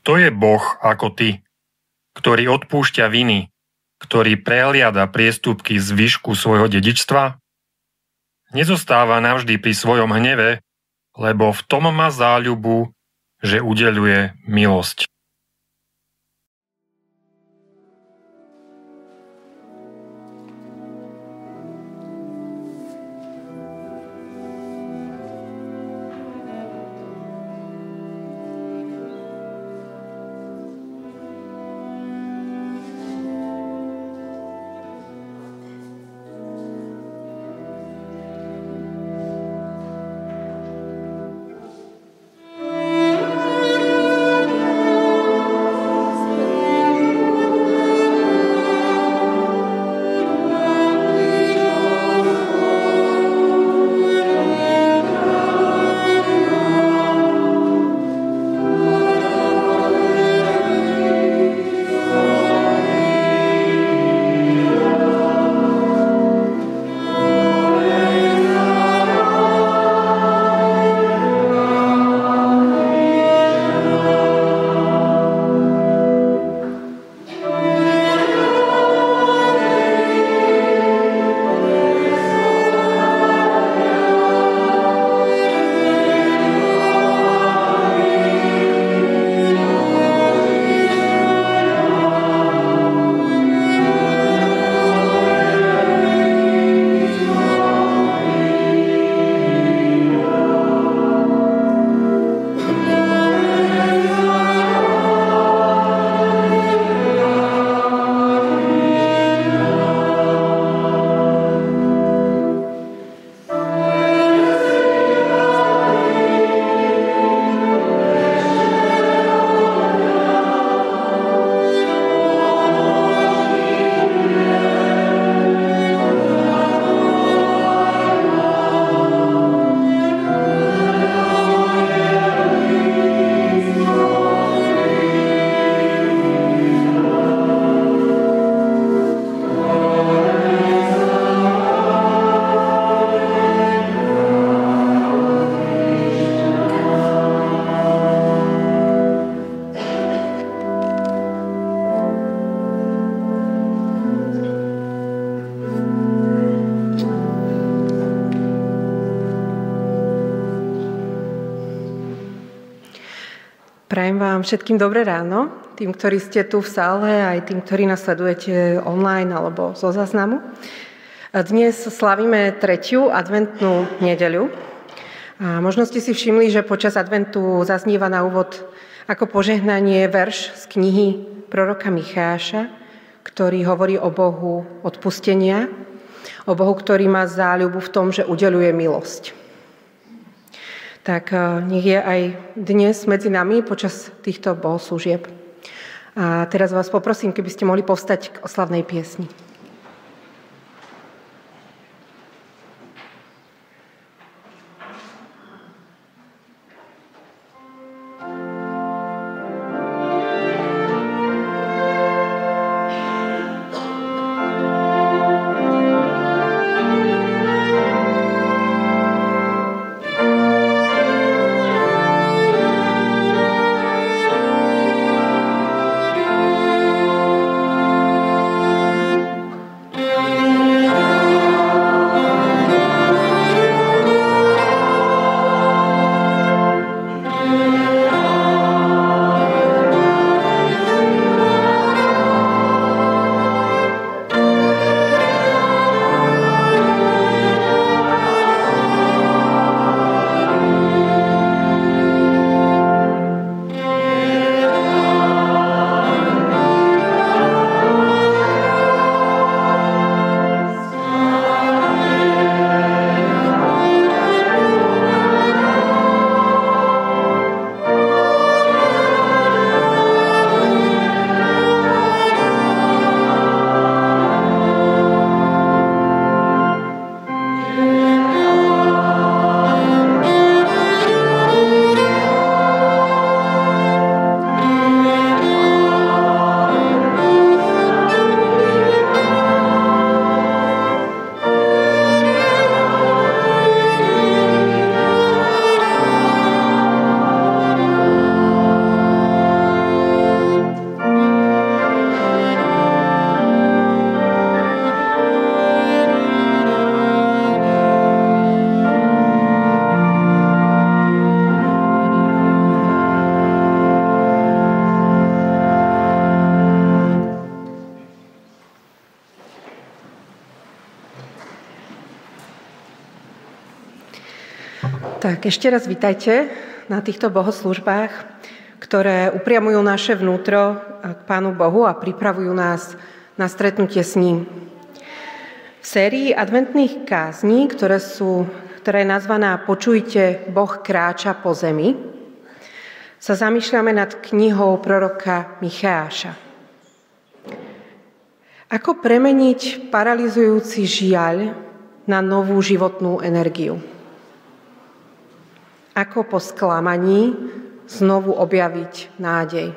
Kto je Boh ako ty, ktorý odpúšťa viny, ktorý prehliada priestupky z výšku svojho dedičstva? Nezostáva navždy pri svojom hneve, lebo v tom má záľubu, že udeľuje milosť. Prajem vám všetkým dobré ráno, tým, ktorí ste tu v sále, aj tým, ktorí nás sledujete online alebo zo záznamu. Dnes slavíme 3. adventnú nedeľu. A možno ste si všimli, že počas adventu zaznieva na úvod ako požehnanie verš z knihy proroka Micháša, ktorý hovorí o Bohu odpustenia, o Bohu, ktorý má záľubu v tom, že udeľuje milosť. Tak nech je aj dnes medzi nami počas týchto bohoslúžieb. A teraz vás poprosím, keby ste mohli povstať k oslavnej piesni. Tak ešte raz vítajte na týchto bohoslúžbách, ktoré upriamujú naše vnútro k Pánu Bohu a pripravujú nás na stretnutie s ním. V sérii adventných kázní, ktorá je nazvaná Počujte, Boh kráča po zemi, sa zamýšľame nad knihou proroka Micháša. Ako premeniť paralyzujúci žiaľ na novú životnú energiu? Ako po sklamaní znovu objaviť nádej?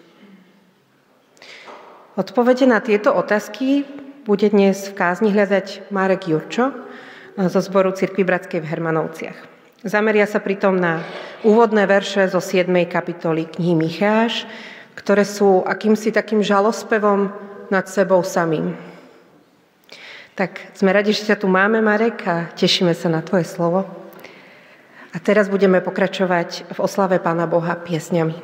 Odpovede na tieto otázky bude dnes v kázni hľadať Marek Jurčo zo zboru Cirkvi Bratskej v Hermanovciach. Zameria sa pritom na úvodné verše zo 7. kapitoly knihy Micháš, ktoré sú akýmsi takým žalospevom nad sebou samým. Tak sme radi, že ťa tu máme, Marek, a tešíme sa na tvoje slovo. A teraz budeme pokračovať v oslave Pána Boha piesňami.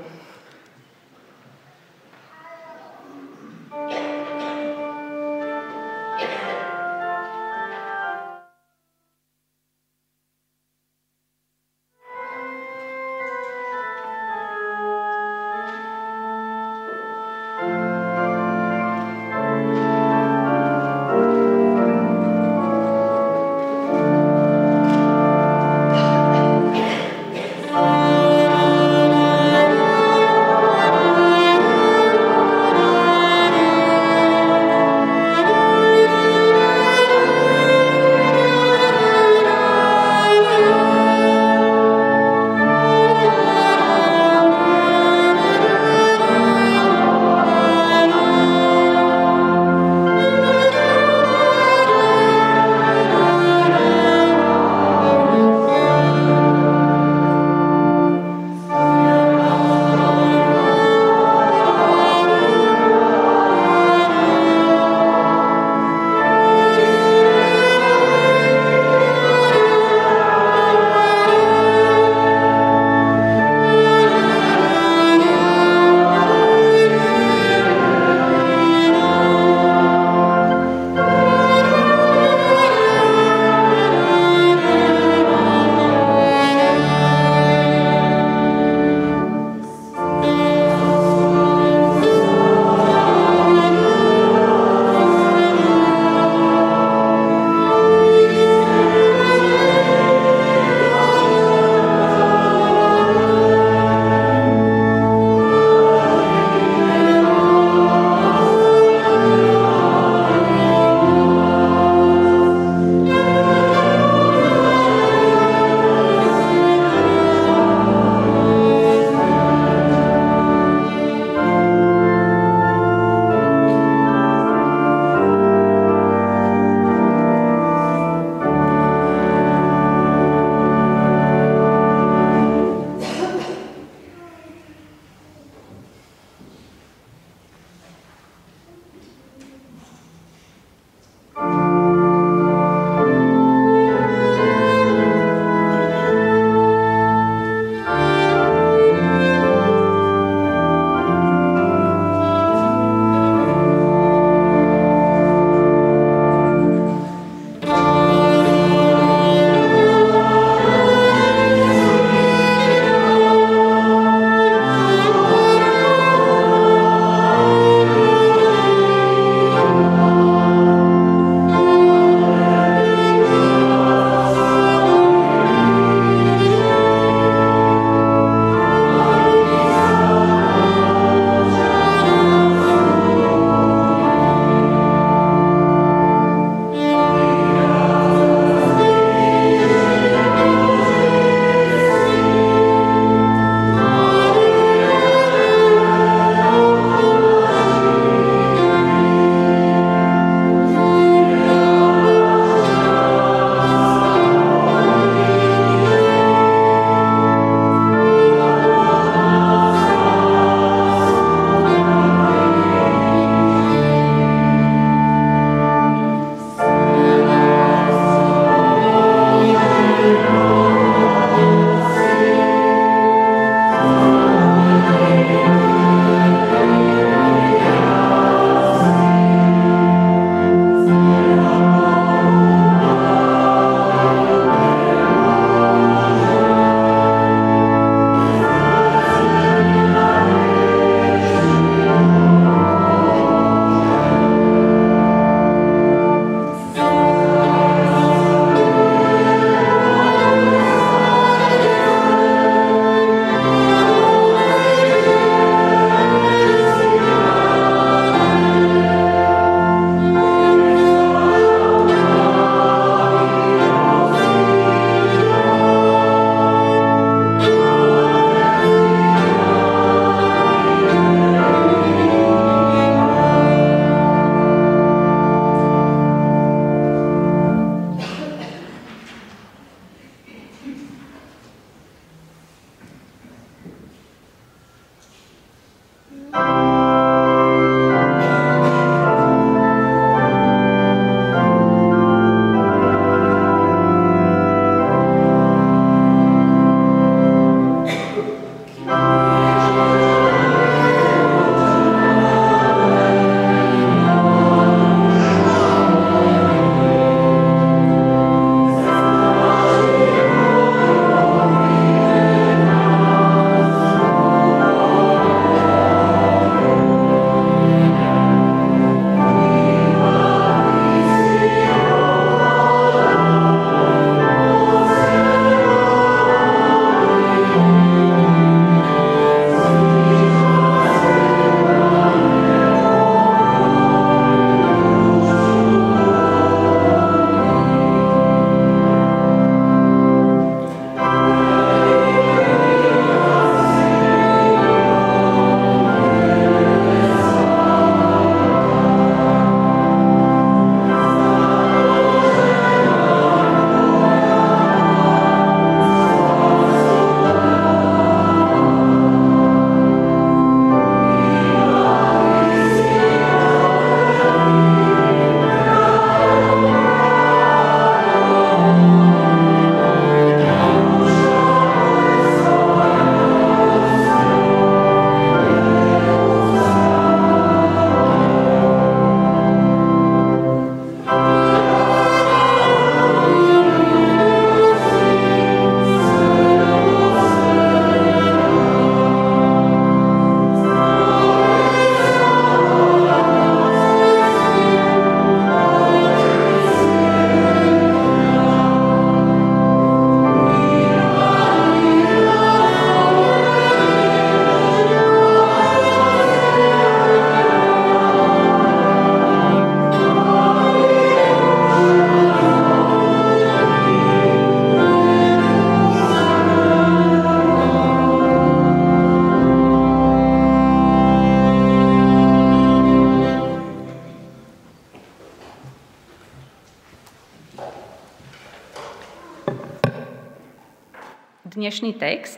Dnešný text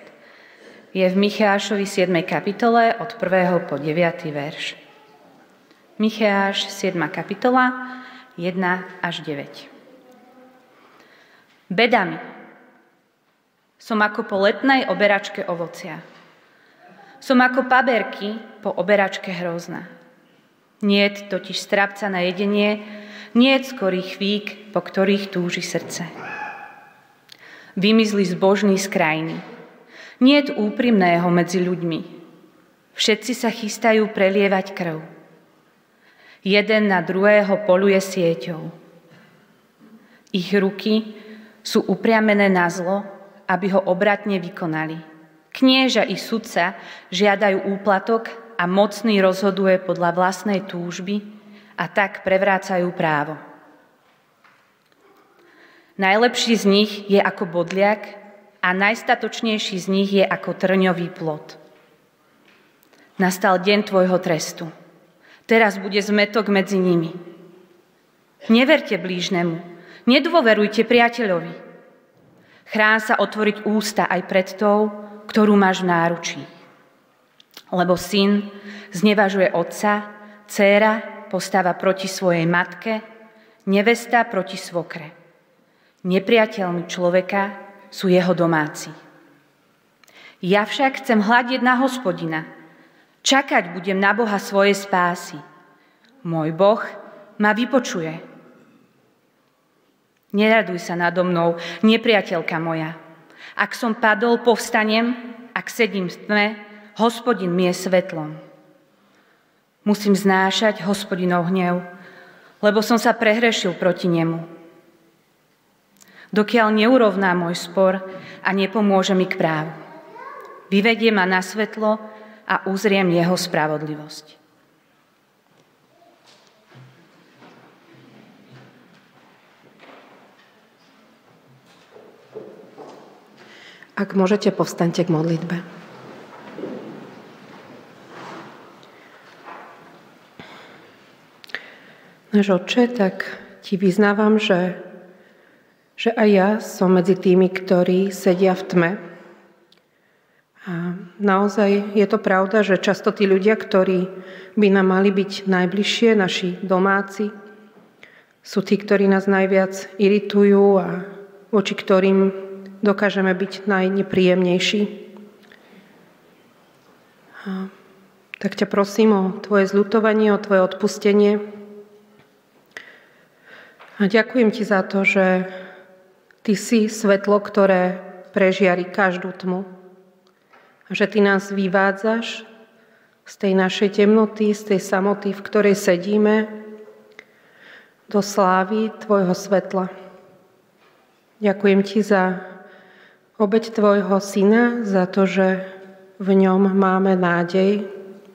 je v Micheášovi 7. kapitole od 1. po 9. verš. Micheáš 7. kapitola 1 až 9. Beda mi, som ako po letnej oberačke ovocia. Som ako paberky po oberačke hrozna. Niet totiž strapca na jedenie, niet skorých chvík, po ktorých túži srdce. Vymizli zbožní z krajiny. Niet úprimného medzi ľuďmi. Všetci sa chystajú prelievať krv. Jeden na druhého poľuje sieťou. Ich ruky sú upriamené na zlo, aby ho obratne vykonali. Knieža i sudca žiadajú úplatok a mocný rozhoduje podľa vlastnej túžby a tak prevrácajú právo. Najlepší z nich je ako bodliak a najstatočnejší z nich je ako trňový plod. Nastal deň tvojho trestu. Teraz bude zmätok medzi nimi. Neverte blížnemu, nedôverujte priateľovi. Chráň sa otvoriť ústa aj pred tou, ktorú máš v náručí. Lebo syn znevažuje otca, dcéra postáva proti svojej matke, nevesta proti svokre. Nepriateľmi človeka sú jeho domáci. Ja však chcem hľadieť na Hospodina. Čakať budem na Boha svojej spásy. Môj Boh ma vypočuje. Neraduj sa nado mnou, nepriateľka moja. Ak som padol, povstanem, ak sedím v tme, Hospodin mi je svetlom. Musím znášať Hospodinov hnev, lebo som sa prehrešil proti nemu. Dokiaľ neurovná môj spor a nepomôže mi k právu. Vyvedie ma na svetlo a uzriem jeho spravodlivosť. Ak môžete, povstaňte k modlitbe. Náš Otče, tak ti vyznávam, že aj ja som medzi tými, ktorí sedia v tme. A Naozaj je to pravda, že často tí ľudia, ktorí by nám mali byť najbližšie, naši domáci, sú tí, ktorí nás najviac iritujú a voči ktorým dokážeme byť najnepríjemnejší. Tak ťa prosím o tvoje zľutovanie, o tvoje odpustenie. A ďakujem ti za to, že ty si svetlo, ktoré prežiari každú tmu. A že ty nás vyvádzaš z tej našej temnoty, z tej samoty, v ktorej sedíme, do slávy tvojho svetla. Ďakujem ti za obeť tvojho syna, za to, že v ňom máme nádej,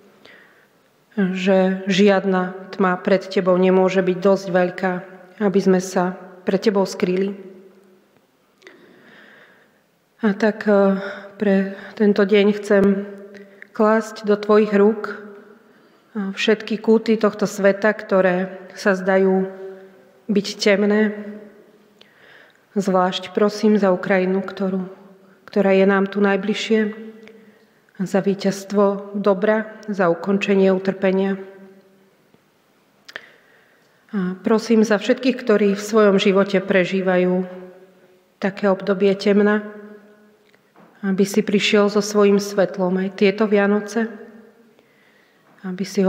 že žiadna tma pred tebou nemôže byť dosť veľká, aby sme sa pred tebou skryli. A tak pre tento deň chcem klásť do tvojich rúk všetky kúty tohto sveta, ktoré sa zdajú byť temné. Zvlášť prosím za Ukrajinu, ktorá je nám tu najbližšie, za víťazstvo dobra, za ukončenie utrpenia. A prosím za všetkých, ktorí v svojom živote prežívajú také obdobie temna, aby si prišiel so svojím svetlom aj tieto Vianoce, aby si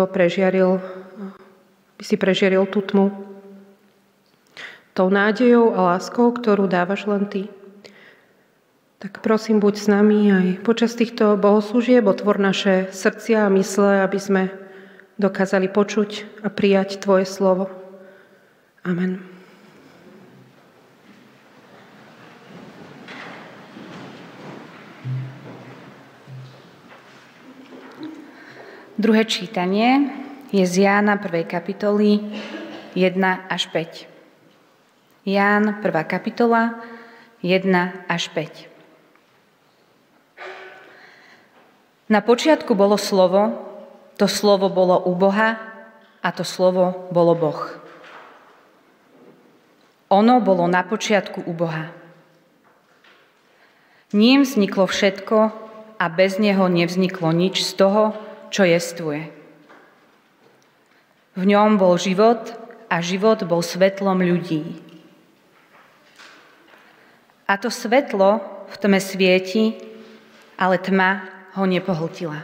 prežiaril tú tmu tou nádejou a láskou, ktorú dávaš len ty. Tak prosím, buď s nami aj počas týchto bohoslúžieb, otvor naše srdcia a mysle, aby sme dokázali počuť a prijať tvoje slovo. Amen. Druhé čítanie je z Jána 1. kapitoly 1 až 5. Ján 1. kapitola 1 až 5. Na počiatku bolo slovo, to slovo bolo u Boha a to slovo bolo Boh. Ono bolo na počiatku u Boha. Ním vzniklo všetko a bez neho nevzniklo nič z toho, čo jestvuje. V ňom bol život a život bol svetlom ľudí. A to svetlo v tme svieti, ale tma ho nepohltila.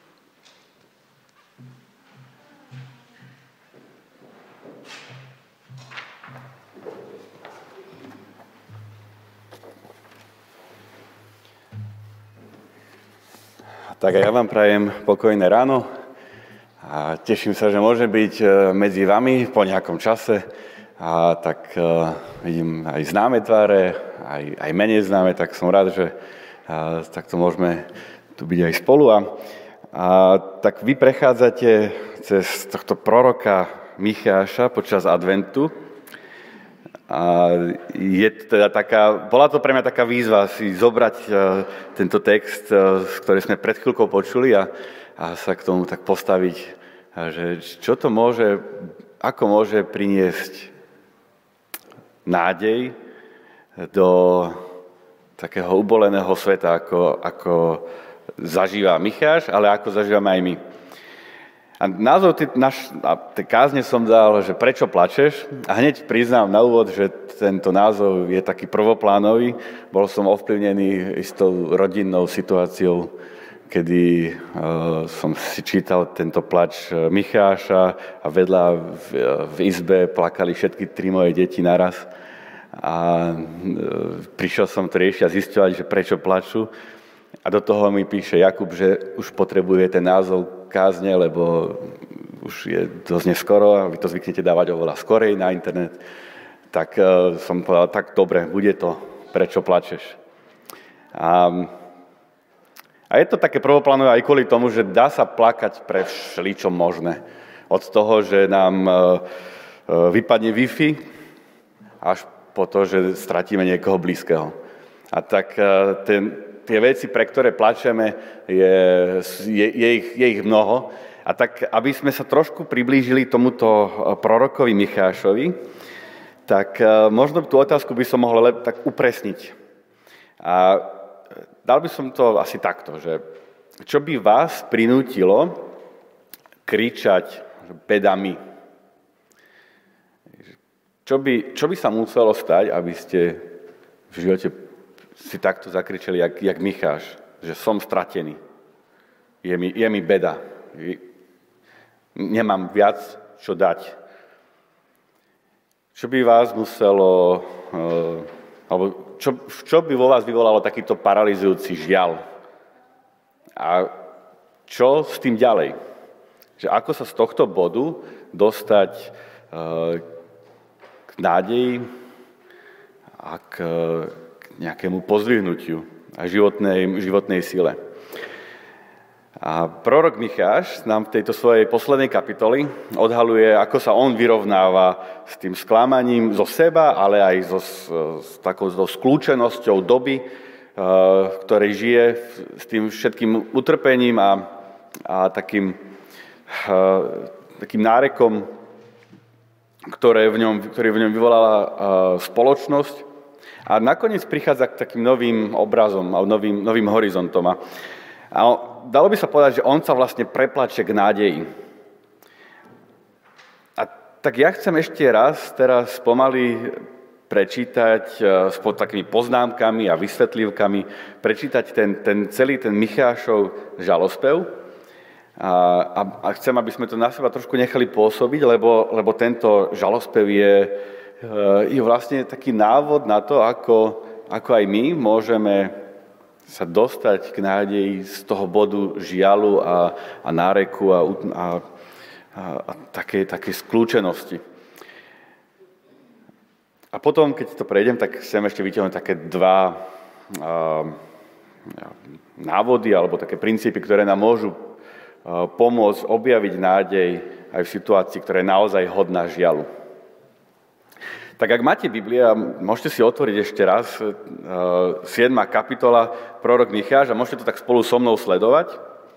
Tak a ja vám prajem pokojné ráno a teším sa, že môžem byť medzi vami po nejakom čase. A tak vidím aj známe tváre, aj menej známe, tak som rád, že takto môžeme tu byť aj spolu. A tak vy prechádzate cez tohto proroka Micháša počas adventu. A je teda bola to pre mňa taká výzva si zobrať tento text, z ktorý sme pred chvíľkou počuli a sa k tomu tak postaviť, že čo to môže, ako môže priniesť nádej do takého uboleného sveta, ako zažíva Micháš, ale ako zažívame aj my. A názov tej kázne som dal, že prečo plačeš? A hneď priznám na úvod, že tento názov je taký prvoplánový. Bol som ovplyvnený istou rodinnou situáciou, kedy som si čítal tento plač Micháša a vedľa v izbe plakali všetky 3 moje deti naraz. A prišiel som to riešiť a zisťovať, že prečo plačú. A do toho mi píše Jakub, že už potrebuje ten názov kázne, lebo už je dosť neskoro a vy to zvyknete dávať oveľa skorej na internet. Tak som povedal, tak dobre, bude to, prečo plačeš. A je to také prvoplánové aj kvôli tomu, že dá sa plakať pre všeličo možné. Od toho, že nám vypadne Wi-Fi, až po to, že stratíme niekoho blízkeho. A tak tie veci, pre ktoré plačeme, je ich mnoho. A tak, aby sme sa trošku priblížili tomuto prorokovi Michášovi, tak možno tú otázku by som mohol tak upresniť. A dal by som to asi takto, že čo by vás prinútilo kričať bedami? Čo by sa muselo stať, aby ste v živote si takto zakričali, jak Micháš, že som stratený, je mi beda, nemám viac čo dať. Čo by vás muselo, alebo čo by vo vás vyvolalo takýto paralizujúci žiaľ? A čo s tým ďalej? Že ako sa z tohto bodu dostať k nádeji a k nejakému pozdvihnutiu a životnej sile. A prorok Micháš nám v tejto svojej poslednej kapitoli odhaluje, ako sa on vyrovnáva s tým sklamaním zo seba, ale aj s takou skľúčenosťou doby, v ktorej žije, s tým všetkým utrpením a takým nárekom, ktorý v ňom vyvolala spoločnosť. A nakoniec prichádza k takým novým obrazom a novým horizontom. A dalo by sa povedať, že on sa vlastne preplače k nádeji. A tak ja chcem ešte raz teraz pomaly prečítať s takými poznámkami a vysvetlivkami, prečítať celý ten Michášov žalospev. A chcem, aby sme to na seba trošku nechali pôsobiť, lebo tento žalospev je vlastne taký návod na to, ako aj my môžeme sa dostať k nádeji z toho bodu žialu a náreku a také skľúčenosti. A potom, keď to prejdem, tak chcem ešte vytiahnuť také dva návody alebo také princípy, ktoré nám môžu pomôcť objaviť nádej aj v situácii, ktorá je naozaj hodná žialu. Tak ak máte Biblia, môžete si otvoriť ešte raz 7. kapitola, prorok Micháš, a môžete to tak spolu so mnou sledovať.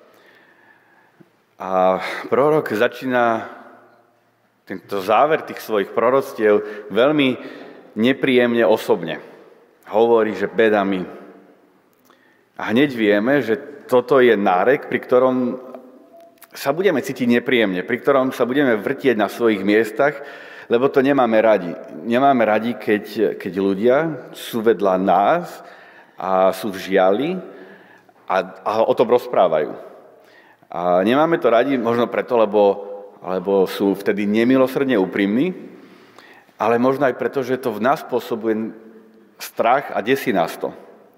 A prorok začína tento záver tých svojich proroctiev veľmi nepríjemne osobne. Hovorí, že bedami. A hneď vieme, že toto je nárek, pri ktorom sa budeme cítiť nepríjemne, pri ktorom sa budeme vrtieť na svojich miestach, lebo to nemáme radi. Nemáme radi, keď ľudia sú vedľa nás a sú v žiali a o tom rozprávajú. A nemáme to radi možno preto, lebo sú vtedy nemilosrdne úprimní, ale možno aj preto, že to v nás spôsobuje strach a desí nás to.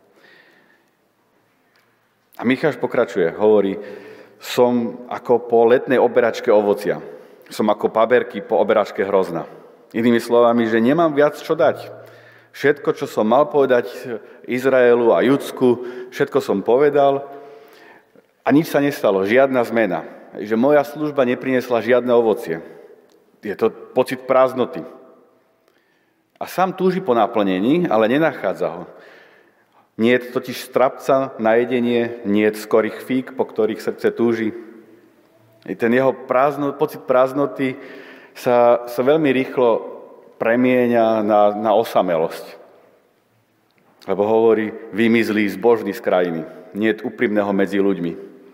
A Micháš pokračuje, hovorí, som ako po letnej oberačke ovocia. Som ako paberky po oberačke hrozna. Inými slovami, že nemám viac čo dať. Všetko, čo som mal povedať Izraelu a Judsku, všetko som povedal a nič sa nestalo, žiadna zmena. Že moja služba neprinesla žiadne ovocie. Je to pocit prázdnoty. A sám túži po naplnení, ale nenachádza ho. Nie je totiž strapca na jedenie, nie je skorých fík, po ktorých srdce túži. I ten jeho pocit prázdnoty sa veľmi rýchlo premieňa na osamelosť. Lebo hovorí, vymizlí zbožný z krajiny. Nie je úprimného medzi ľuďmi.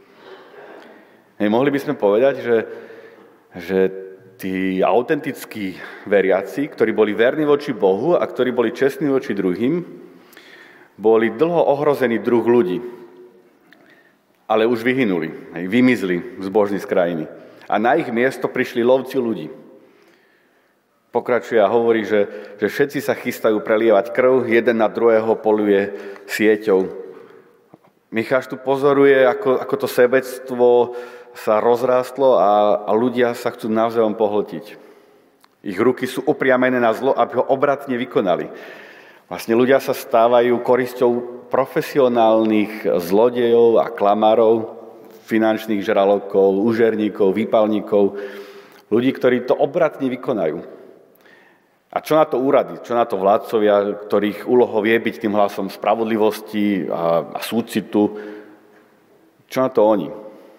Mohli by sme povedať, že tí autentickí veriaci, ktorí boli verní voči Bohu a ktorí boli čestní voči druhým, boli dlho ohrození druh ľudí. Ale už vyhynuli, vymizli zbožní z krajiny. A na ich miesto prišli lovci ľudí. Pokračuje a hovorí, že všetci sa chystajú prelievať krv, jeden na druhého poluje sieťou. Micháš tu pozoruje, ako to sebectvo sa rozrástlo a ľudia sa chcú navzájom pohltiť. Ich ruky sú upriamené na zlo, aby ho obratne vykonali. Vlastne ľudia sa stávajú korisťou profesionálnych zlodejov a klamárov, finančných žralokov, úžerníkov, výpalníkov, ľudí, ktorí to obratne vykonajú. A čo na to úrady, čo na to vládcovia, ktorých úlohou je byť tým hlasom spravodlivosti a súcitu, čo na to oni?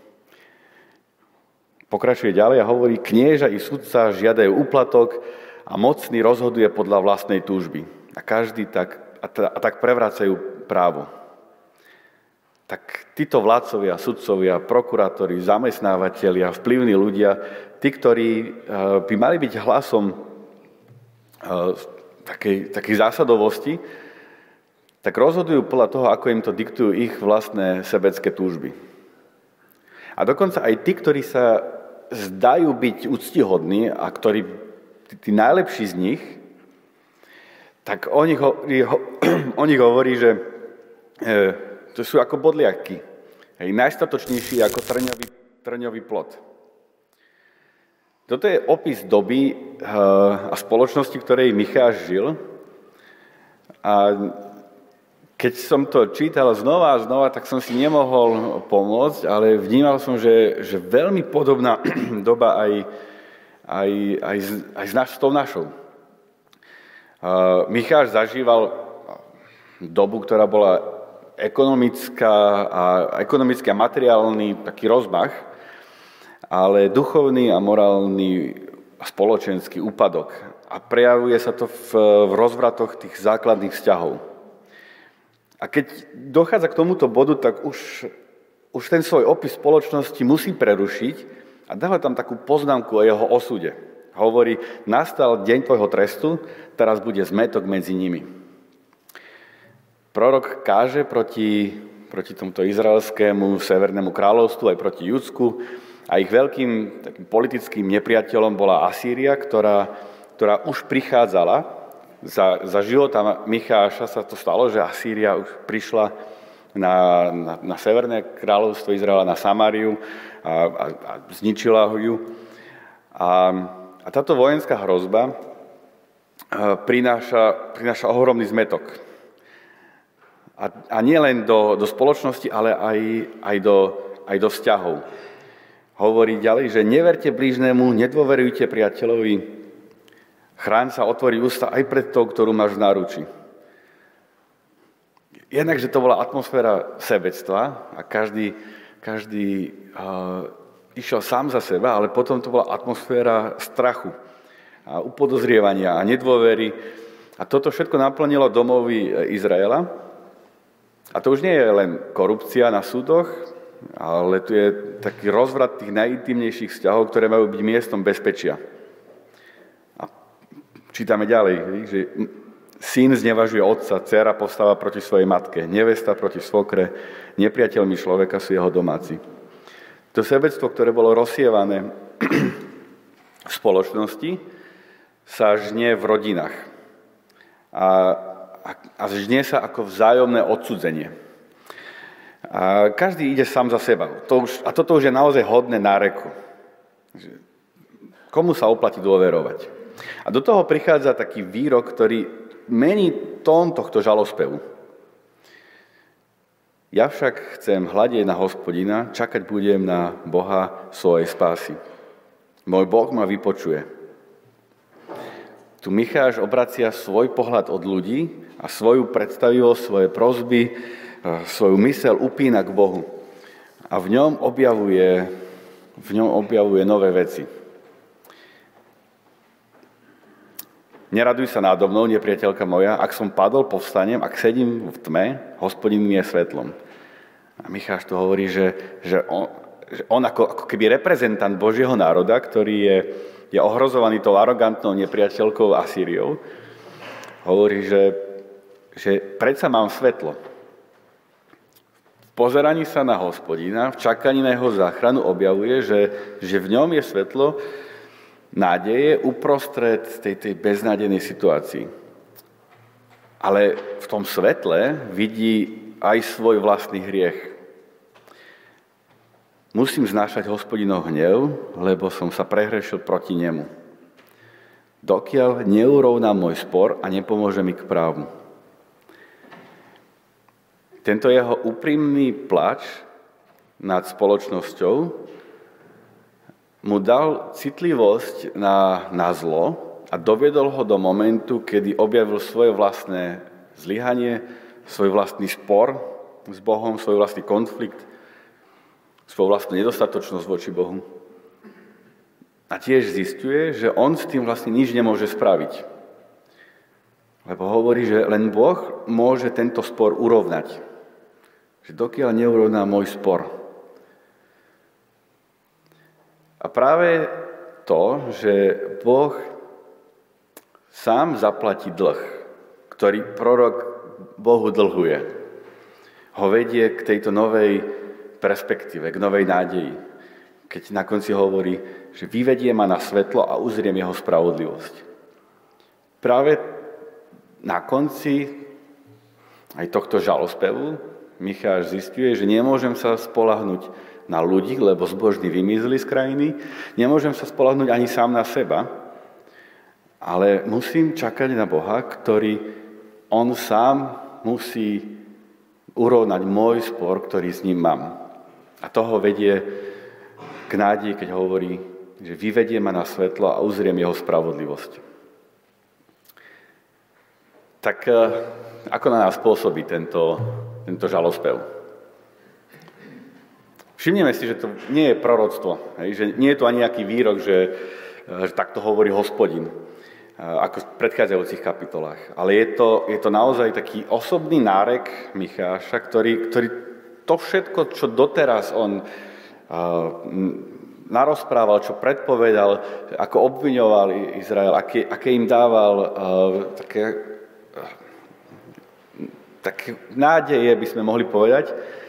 Pokračuje ďalej a hovorí, knieža i sudca žiadajú úplatok a mocný rozhoduje podľa vlastnej túžby. A každý tak prevracajú právo. tak títo vládcovia, sudcovia, prokurátori, zamestnávateľia, vplyvní ľudia, tí, ktorí by mali byť hlasom takej zásadovosti, tak rozhodujú podľa toho, ako im to diktujú ich vlastné sebecké túžby. A dokonca aj tí, ktorí sa zdajú byť úctihodní a ktorí, tí najlepší z nich, tak o nich hovorí, že to sú ako bodliaky. Najstatočnejší ako trňový plot. Toto je opis doby a spoločnosti, v ktorej Micháš žil. A keď som to čítal znova a znova, tak som si nemohol pomôcť, ale vnímal som, že veľmi podobná doba aj s tou našou. Micháš zažíval dobu, ktorá bola ekonomický a materiálny taký rozmach, ale duchovný a morálny a spoločenský úpadok. A prejavuje sa to v rozvratoch tých základných vzťahov. A keď dochádza k tomuto bodu, tak už ten svoj opis spoločnosti musí prerušiť a dáva tam takú poznámku o jeho osude. Hovorí, nastal deň tvojho trestu, teraz bude zmätok medzi nimi. Prorok káže proti tomuto izraelskému severnému kráľovstvu, aj proti Judsku, a ich veľkým takým politickým nepriateľom bola Asýria, ktorá už prichádzala. Za života Micháša sa to stalo, že Asýria už prišla na severné kráľovstvo Izraela, na Samáriu a zničila ju. A táto vojenská hrozba prináša ohromný zmätok. A nie len do spoločnosti, ale aj do vzťahov. Hovorí ďalej, že neverte blížnemu, nedôverujte priateľovi, chráň sa, otvorí ústa aj pred tou, ktorú máš v náruči. Jednak, že to bola atmosféra sebectva a každý išiel sám za seba, ale potom to bola atmosféra strachu a upodozrievania a nedôvery. A toto všetko naplnilo domovy Izraela. A to už nie je len korupcia na súdoch, ale tu je taký rozvrat tých najintimnejších vzťahov, ktoré majú byť miestom bezpečia. A čítame ďalej, že syn znevažuje otca, dcera postáva proti svojej matke, nevesta proti svokre, nepriateľmi človeka sú jeho domáci. To sebectvo, ktoré bolo rozsievané v spoločnosti, sa žnie v rodinách. A žnie sa ako vzájomné odcudzenie. A každý ide sám za seba. A toto už je naozaj hodné náreku. Komu sa oplatí dôverovať? A do toho prichádza taký výrok, ktorý mení tón tohto žalospevu. Ja však chcem hľadieť na Hospodina, čakať budem na Boha svojej spásy. Môj Boh ma vypočuje. Tu Micháš obracia svoj pohľad od ľudí a svoju predstavivosť, svoje prosby, svoju myseľ upína k Bohu. A v ňom objavuje nové veci. Neraduj sa nádo mnou, nepriateľka moja, ak som padol, povstanem, ak sedím v tme, Hospodin mi je svetlom. A Micháš tu hovorí, že on ako keby reprezentant Božieho národa, ktorý je ohrozovaný tou arogantnou nepriateľkou Asýriou, hovorí, že predsa mám svetlo. V pozeraní sa na Hospodina, v čakaní na jeho záchranu objavuje, že v ňom je svetlo nádeje uprostred tej beznádejnej situácii. Ale v tom svetle vidí aj svoj vlastný hriech. Musím znášať Hospodinov hnev, lebo som sa prehrešil proti nemu. Dokiaľ neurovná môj spor a nepomôže mi k právu. Tento jeho úprimný plač nad spoločnosťou mu dal citlivosť na zlo a doviedol ho do momentu, kedy objavil svoje vlastné zlyhanie, svoj vlastný spor s Bohom, svoj vlastný konflikt, svoju vlastnú nedostatočnosť voči Bohu. A tiež zisťuje, že on s tým vlastne nič nemôže spraviť. Lebo hovorí, že len Boh môže tento spor urovnať. Že dokiaľ neurovná môj spor. A práve to, že Boh sám zaplatí dlh, ktorý prorok Bohu dlhuje, ho vedie k tejto novej perspektíve, k novej nádeji. Keď na konci hovorí, že vyvedie ma na svetlo a uzriem jeho spravodlivosť. Práve na konci aj tohto žalospevu Micháš zisťuje, že nemôžem sa spoľahnúť na ľudí, lebo zbožní vymizli z krajiny, nemôžem sa spoľahnúť ani sám na seba, ale musím čakať na Boha, ktorý on sám musí urovnať môj spor, ktorý s ním mám. A toho vedie k nádeji, keď hovorí, že vyvedie ma na svetlo a uzriem jeho spravodlivosť. Tak ako na nás pôsobí tento žalospev? Všimneme si, že to nie je proroctvo, že nie je to ani nejaký výrok, že takto hovorí Hospodin, ako v predchádzajúcich kapitolách. Ale je to naozaj taký osobný nárek Micháša, ktorý to všetko, čo doteraz on narozprával, čo predpovedal, ako obviňoval Izrael, aké im dával také nádeje, by sme mohli povedať,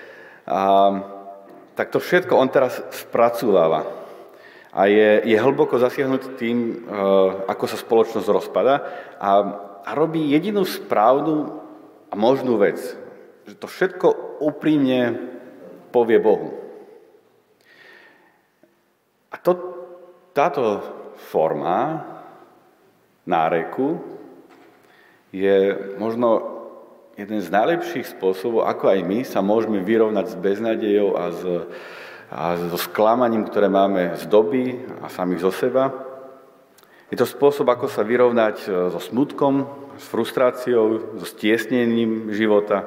tak to všetko on teraz spracúváva. A je hlboko zasiahnutý tým, ako sa spoločnosť rozpada a robí jedinú správnu a možnú vec. Že to všetko úprimne povie Bohu. A táto forma náreku je možno jeden z najlepších spôsobov, ako aj my sa môžeme vyrovnať s beznádejou a so sklamaním, ktoré máme z doby a samých zo seba. Je to spôsob, ako sa vyrovnať so smutkom, s frustráciou, so stiesnením života.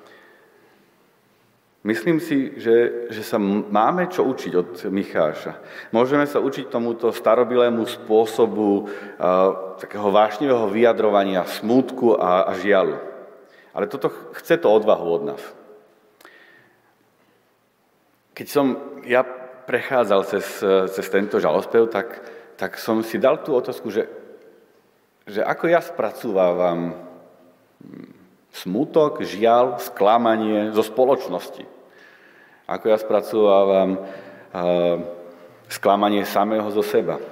Myslím si, že sa máme čo učiť od Micháša. Môžeme sa učiť tomuto starobilému spôsobu takého vášnivého vyjadrovania smútku a žialu. Ale toto chce to odvahu od nás. Keď som ja prechádzal cez tento žalospev, tak som si dal tú otázku, že ako ja spracúvam smútok, žiaľ, sklamanie zo spoločnosti. Ako ja spracúvam sklamanie samého zo seba.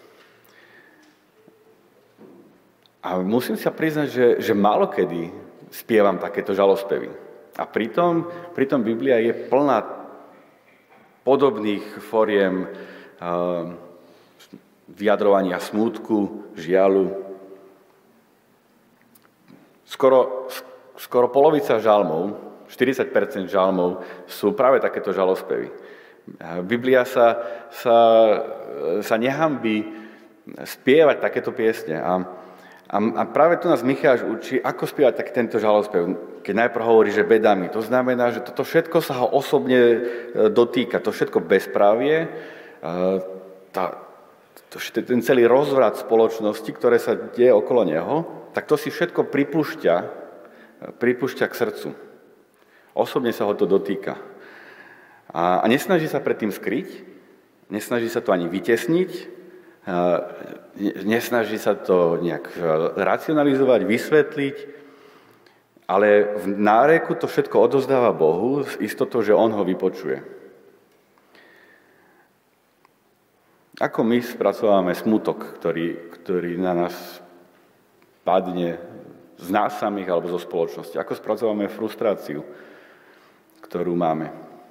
A musím sa priznať, že málokedy spievam takéto žalospevy. A pritom Biblia je plná podobných foriem vyjadrovania smútku, žiaľu. Skoro polovica žalmov, 40% žalmov sú práve takéto žalospevy. Biblia sa nehanbí spievať takéto piesne. A práve tu nás Micháš učí, ako spievať tento žalospev. Keď najprv hovorí, že bedami, to znamená, že toto všetko sa ho osobne dotýka, to všetko bezprávie, ten celý rozvrat spoločnosti, ktoré sa deje okolo neho, tak to si všetko pripúšťa k srdcu. Osobne sa ho to dotýka. A nesnaží sa pred tým skryť, nesnaží sa to ani vytesniť, nesnaží sa to nejak racionalizovať, vysvetliť, ale v náreku to všetko odovzdáva Bohu s istotou, že on ho vypočuje. Ako my spracovávame smutok, ktorý na nás padne z nás samých alebo zo spoločnosti? Ako spracovávame frustráciu, ktorú máme?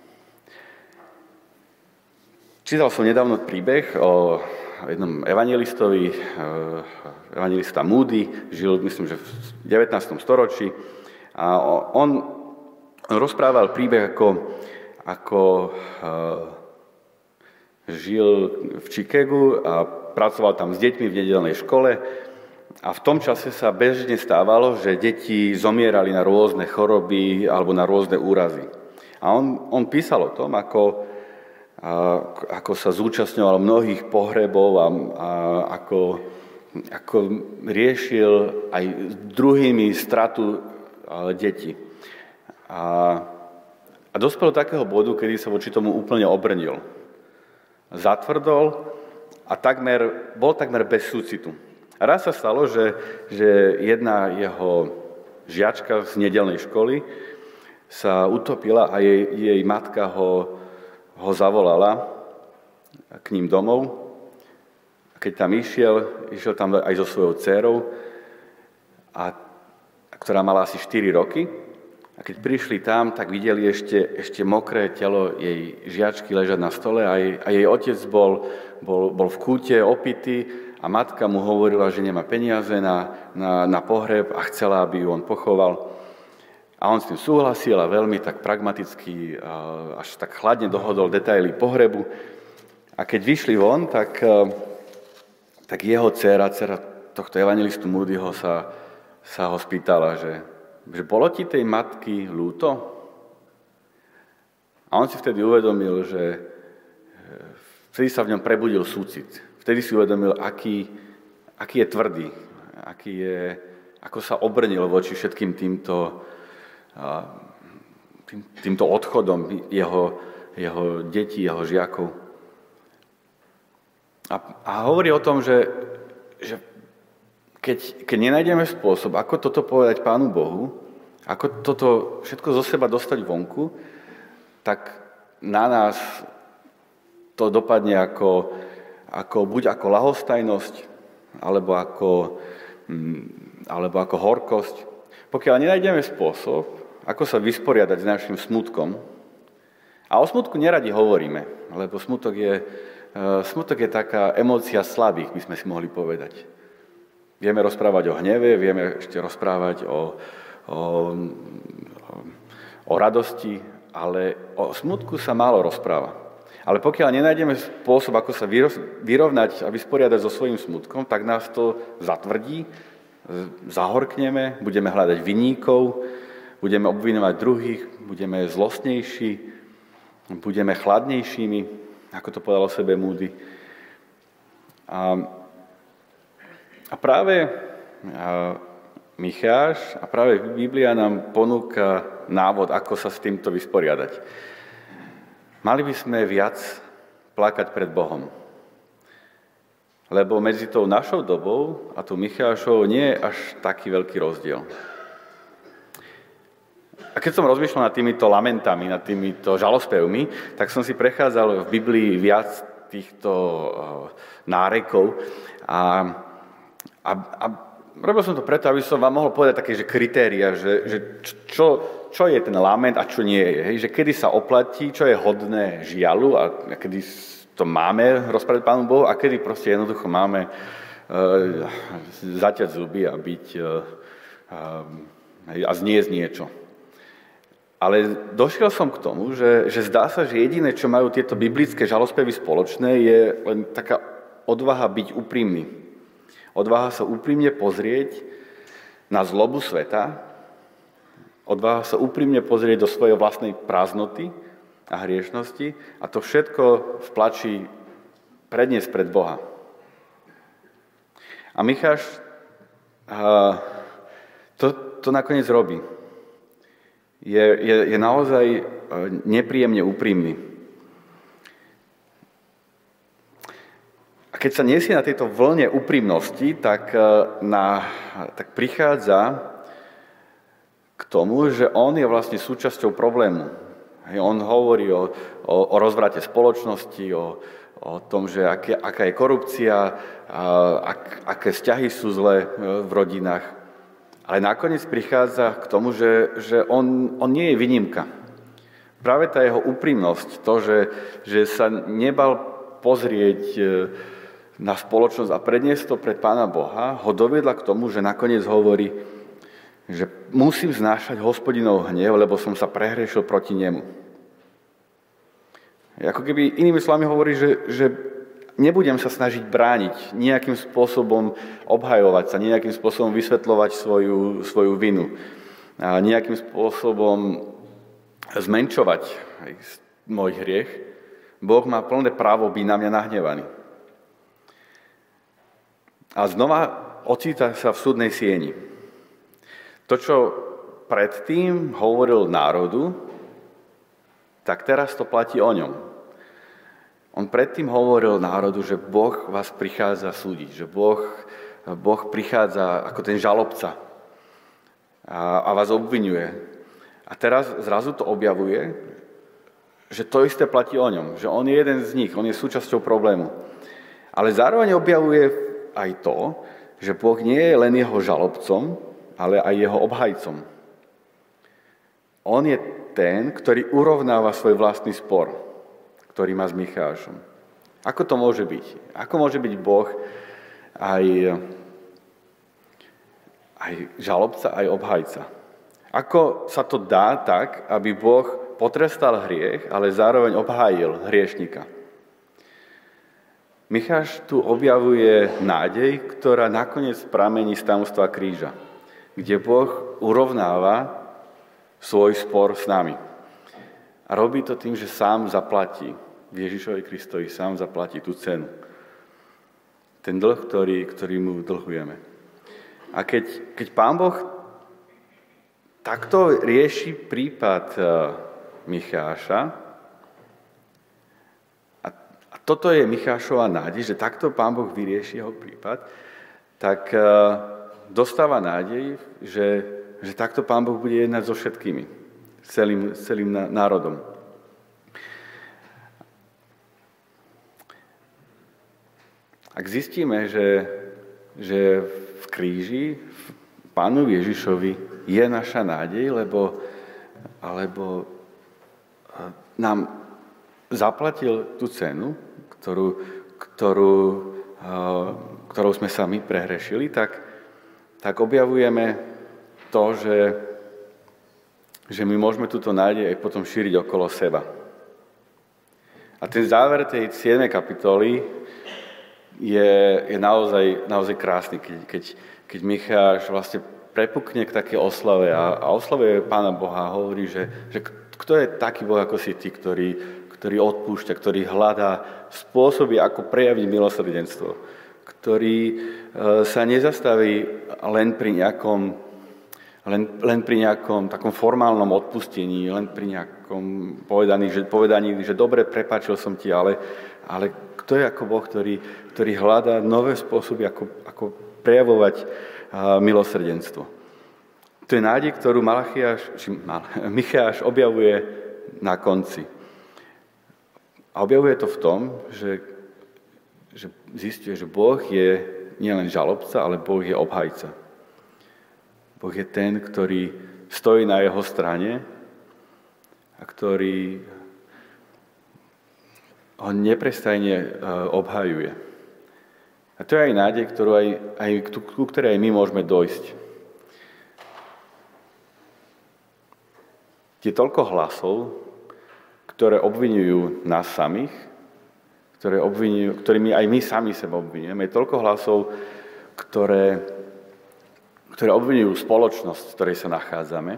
Čítal som nedávno príbeh o jednom evangelistovi, evangelista Moody, žil, myslím, že v 19. storočí. A on rozprával príbeh, ako žil v Chicagu a pracoval tam s deťmi v nedeľnej škole. A v tom čase sa bežne stávalo, že deti zomierali na rôzne choroby alebo na rôzne úrazy. A on písal o tom, ako sa zúčastňoval mnohých pohrebov a ako riešil aj druhými stratu detí. A A dospel do takého bodu, kedy sa voči tomu úplne obrnil. Zatvrdol a bol takmer bez súcitu. A raz sa stalo, že jedna jeho žiačka z nedeľnej školy sa utopila a jej matka ho zavolala k ním domov. A keď tam išiel tam aj so svojou dcérou, ktorá mala asi 4 roky. A keď prišli tam, tak videli ešte mokré telo jej žiačky ležať na stole a jej otec bol v kúte opitý a matka mu hovorila, že nemá peniaze na pohreb a chcela, aby ju on pochoval. A on s tým súhlasil a veľmi tak pragmaticky, až tak chladne dohodol detaily pohrebu. A keď vyšli von, tak jeho dcéra tohto evangelistu Moodyho sa ho spýtala, že bolo ti tej matky ľúto? A on si vtedy uvedomil, že vtedy sa v ňom prebudil súcit. Vtedy si uvedomil, aký je tvrdý, ako sa obrnil voči všetkým týmto odchodom jeho detí, jeho žiakov. A hovorí o tom, že keď nenájdeme spôsob, ako toto povedať Pánu Bohu, ako toto všetko zo seba dostať vonku, tak na nás to dopadne buď ako ľahostajnosť, alebo ako horkosť. Pokiaľ nenájdeme spôsob, ako sa vysporiadať s našim smutkom, a o smutku neradi hovoríme, lebo smutok je taká emócia slabých, by sme si mohli povedať. Vieme rozprávať o hneve, vieme ešte rozprávať o radosti, ale o smutku sa málo rozpráva. Ale pokiaľ nenájdeme spôsob, ako sa vyrovnať a vysporiadať so svojím smutkom, tak nás to zatvrdí, zahorkneme, budeme hľadať vinníkov, budeme obviňovať druhých, budeme zlostnejší, budeme chladnejšími, ako to povedal o sebe Moody. A práve Micháš a práve Biblia nám ponúka návod, ako sa s týmto vysporiadať. Mali by sme viac plakať pred Bohom. Lebo medzi tou našou dobou a tou Michášovou nie je až taký veľký rozdiel. A keď som rozmýšľal nad týmito lamentami, nad týmito žalospevmi, tak som si prechádzal v Biblii viac týchto nárekov a robil som to preto, aby som vám mohol povedať také, že kritéria, že čo je ten lament a čo nie je. Hej? Že kedy sa oplatí, čo je hodné žialu a kedy to máme rozprávať Pánu Bohu a kedy proste jednoducho máme zaťať zuby a byť a zniesť niečo. Ale došiel som k tomu, že zdá sa, že jediné, čo majú tieto biblické žalospevy spoločné, je len taká odvaha byť úprimný. Odváha sa úprimne pozrieť na zlobu sveta, odváha sa úprimne pozrieť do svojej vlastnej prázdnoty a hriešnosti a to všetko v plači predniesť pred Boha. A Micháš to nakoniec robí. Je naozaj nepríjemne úprimný. A keď sa nesie na tejto vlne úprimnosti, tak prichádza k tomu, že on je vlastne súčasťou problému. On hovorí o rozvrate spoločnosti, o tom, že aká je korupcia, aké vzťahy sú zlé v rodinách. Ale nakoniec prichádza k tomu, že on nie je výnimka. Práve tá jeho úprimnosť, to, že sa nebal pozrieť na spoločnosť a predniesť to pred Pána Boha, ho doviedla k tomu, že nakoniec hovorí, že musím znášať Hospodinov hnev, lebo som sa prehrešil proti nemu. Ako keby inými slovami hovorí, že nebudem sa snažiť brániť, nejakým spôsobom obhajovať sa, nejakým spôsobom vysvetľovať svoju vinu, a nejakým spôsobom zmenšovať môj hriech. Boh má plné právo byť na mňa nahnevaný. A znova ocíta sa v súdnej sieni. To, čo predtým hovoril národu, tak teraz to platí o ňom. On predtým hovoril národu, že Boh vás prichádza súdiť, že Boh prichádza ako ten žalobca a vás obviňuje. A teraz zrazu to objavuje, že to isté platí o ňom, že on je jeden z nich, on je súčasťou problému. Ale zároveň objavuje aj to, že Boh nie je len jeho žalobcom, ale aj jeho obhajcom. On je ten, ktorý urovnáva svoj vlastný spor, ktorý má s Michášom. Ako to môže byť? Ako môže byť Boh aj žalobca, aj obhajca? Ako sa to dá tak, aby Boh potrestal hriech, ale zároveň obhájil hriešnika? Micháš tu objavuje nádej, ktorá nakoniec pramení z tajomstva kríža, kde Boh urovnáva svoj spor s nami. A robí to tým, že sám zaplatí, Ježišovi Kristovi sám zaplatí tú cenu. Ten dlh, ktorý mu dlhujeme. A keď Pán Boh takto rieši prípad Micháša, a toto je Michášova nádej, že takto Pán Boh vyrieši jeho prípad, tak dostáva nádej, že takto Pán Boh bude jednať so všetkými, celým národom. Ak zistíme, že v kríži, v Pánovi Ježišovi je naša nádej, alebo nám zaplatil tú cenu, ktorou sme sa my prehrešili, tak objavujeme to, že my môžeme túto nádej aj potom šíriť okolo seba. A ten záver tej 7. kapitoly je naozaj krásny, keď Micháš vlastne prepukne k takej oslave a oslavuje Pána Boha a hovorí, že kto je taký Boh ako si ty, ktorý odpúšťa, ktorý hľadá spôsoby, ako prejaviť milosrdenstvo, ktorý sa nezastaví len pri nejakom takom formálnom odpustení, len pri nejakom povedaní, že dobre, prepáčil som ti, ale kto je ako Boh, ktorý hľadá nové spôsoby, ako prejavovať milosrdenstvo. To je nádej, ktorú Micháš objavuje na konci. A objavuje to v tom, že zisťuje, že Boh je nielen žalobca, ale Boh je obhajca. Boh je ten, ktorý stojí na jeho strane a ktorý ho neprestajne obhajuje. A to je aj nádej, ku ktorej aj my môžeme dojsť. Je toľko hlasov, ktoré obviňujú nás samých, ktorými aj my sami seba obviňujeme. Je toľko hlasov, ktoré obviňujú spoločnosť, v ktorej sa nachádzame.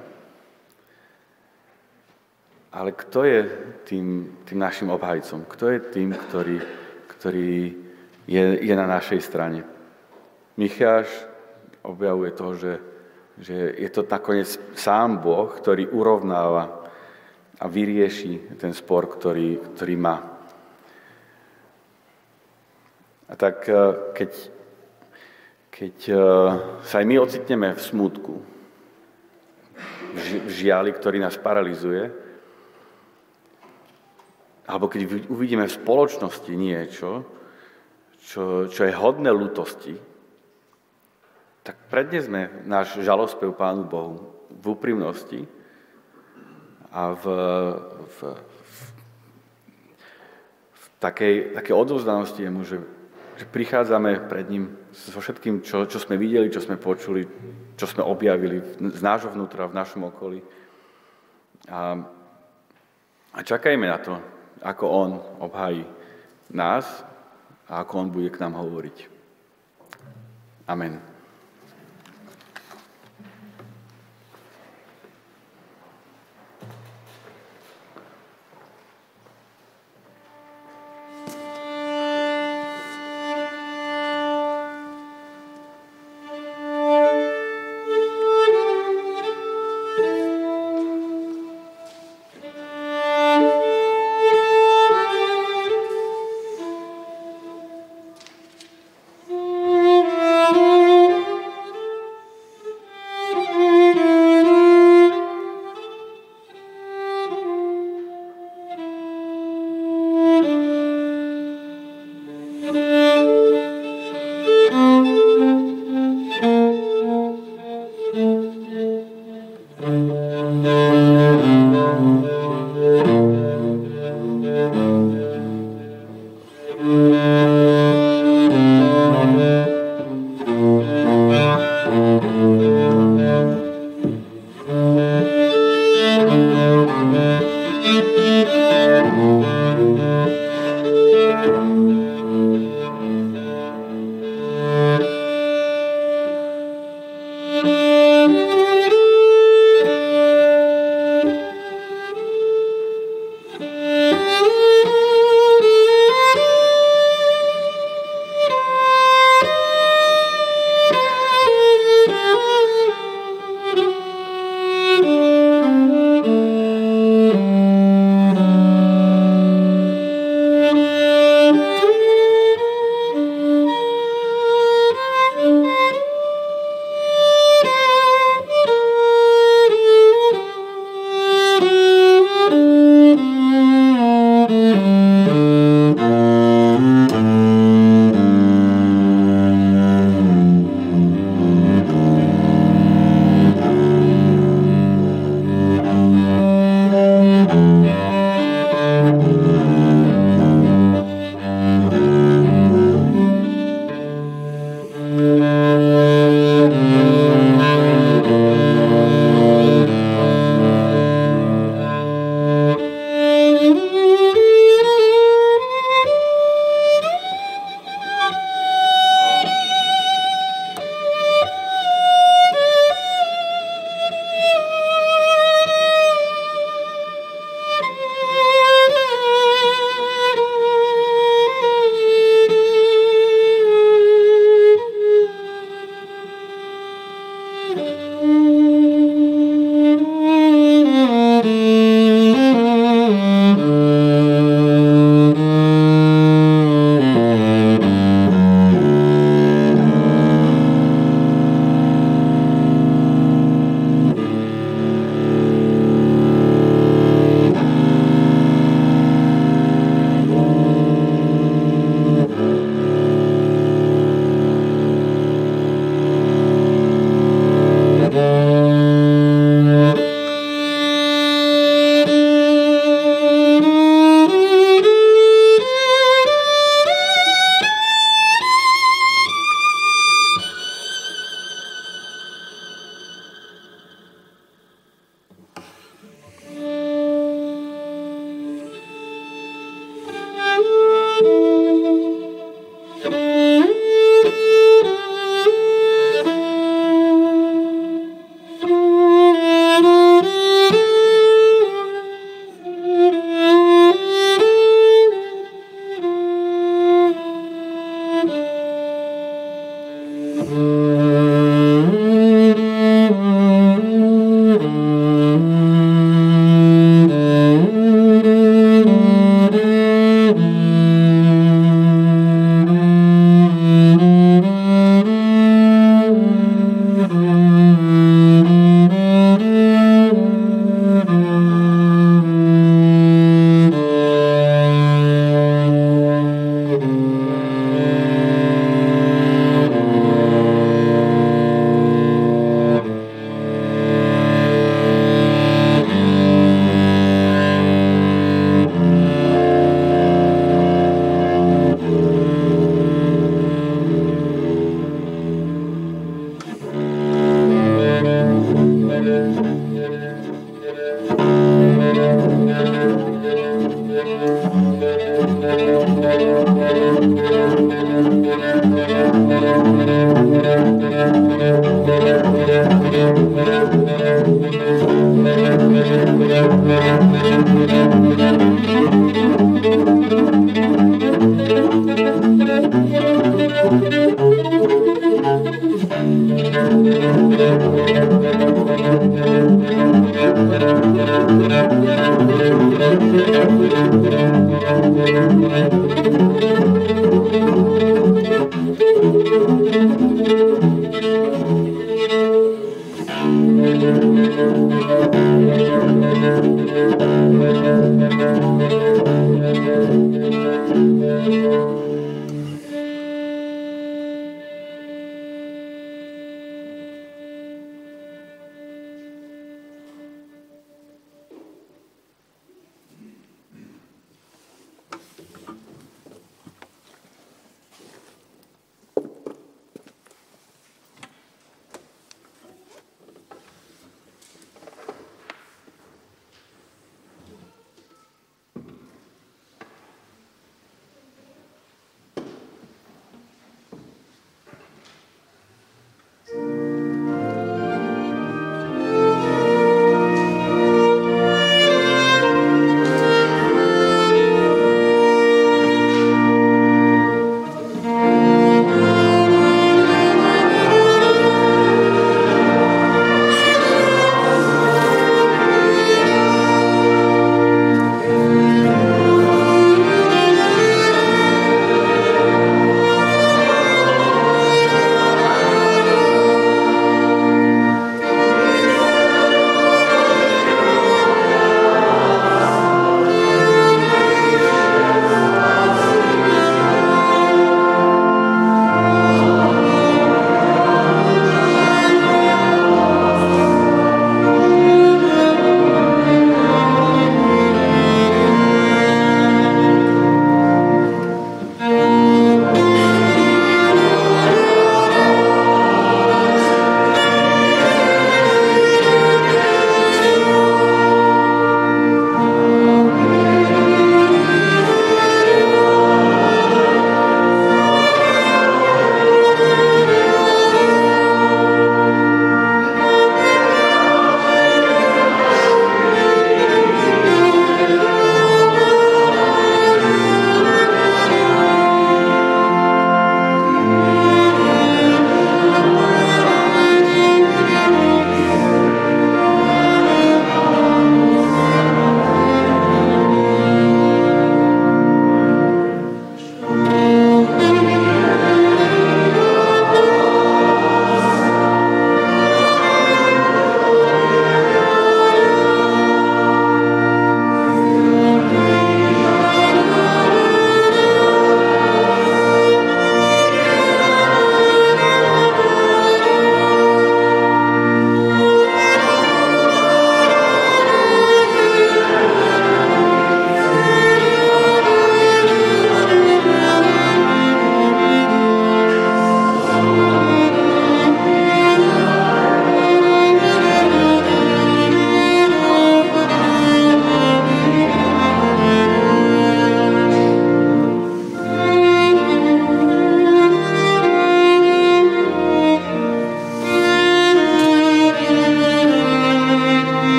Ale kto je tým našim obhajcom? Kto je tým, ktorý je na našej strane? Micháš objavuje to, že je to nakoniec sám Boh, ktorý urovnáva a vyrieši ten spor, ktorý má. A tak keď sa aj my ocitneme v smútku, v žiali, ktorý nás paralizuje, alebo keď uvidíme v spoločnosti niečo, čo je hodné ľútosti, tak prednesme náš žalospev Pánu Bohu v úprimnosti a v takej odovzdanosti jemu, že prichádzame pred ním so všetkým, čo sme videli, čo sme počuli, čo sme objavili z nášho vnútra, v našom okolí. A čakajme na to, ako on obhájí nás a ako on bude k nám hovoriť. Amen.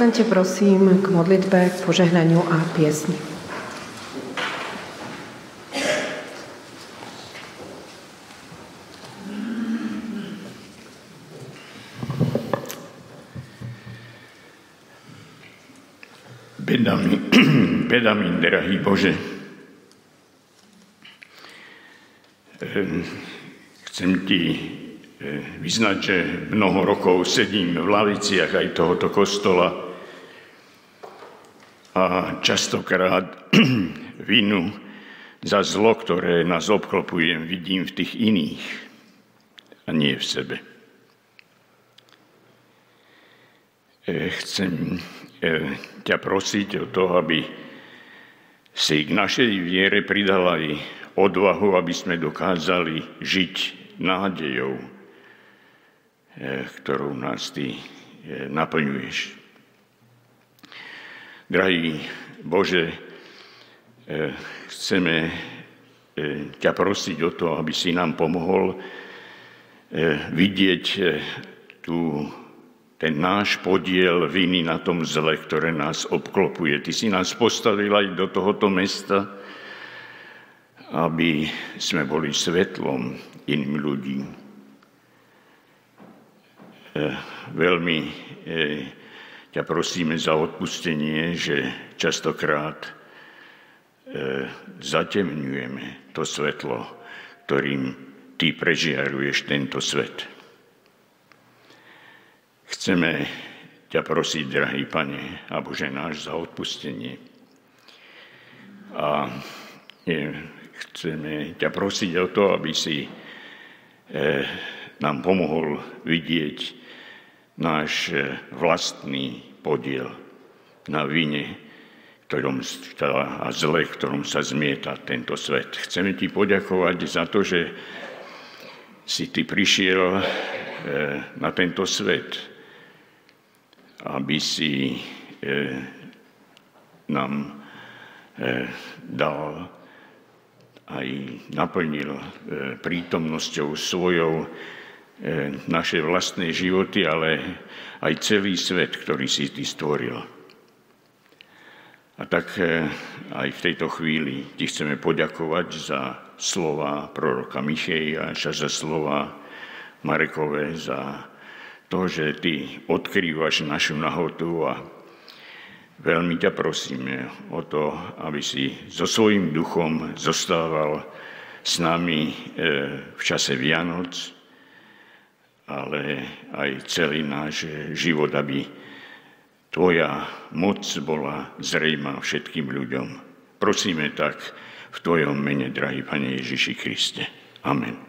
povstaňte prosím k modlitbe, k požehnaniu a piesni. Beda mi, drahý Bože, chcem Ti vyznať, že mnoho rokov sedím v laviciach aj tohoto kostola a častokrát vinu za zlo, ktoré nás obklopuje, vidím v tých iných a nie v sebe. Chcem ťa prosiť o to, aby si k našej viere pridal aj odvahu, aby sme dokázali žiť nádejou, ktorou nás Ty naplňuješ. Drahý Bože, chceme ťa prosiť o to, aby si nám pomohol vidieť ten náš podiel viny na tom zle, ktoré nás obklopuje. Ty si nás postavil aj do tohoto mesta, aby sme boli svetlom iným ľudí. Veľmi ťa prosíme za odpustenie, že častokrát zatemňujeme to svetlo, ktorým Ty prežiaruješ tento svet. Chceme ťa prosiť, drahý Pane a Bože náš, za odpustenie. A chceme ťa prosiť o to, aby si nám pomohol vidieť náš vlastný podiel na vine a zle, ktorom sa zmieta tento svet. Chceme Ti poďakovať za to, že si Ty prišiel na tento svet, aby si nám dal aj naplnil prítomnosťou svojou naše vlastné životy, ale aj celý svet, ktorý si Ty stvoril. A tak aj v tejto chvíli Ti chceme poďakovať za slova proroka Micheja, za slova Marekové, za to, že Ty odkrývaš našu nahotu a veľmi ťa prosíme o to, aby si so svojím duchom zostával s nami v čase Vianoc, ale aj celý náš život, aby Tvoja moc bola zrejmá všetkým ľuďom. Prosíme tak v Tvojom mene, drahý Pane Ježiši Kriste. Amen.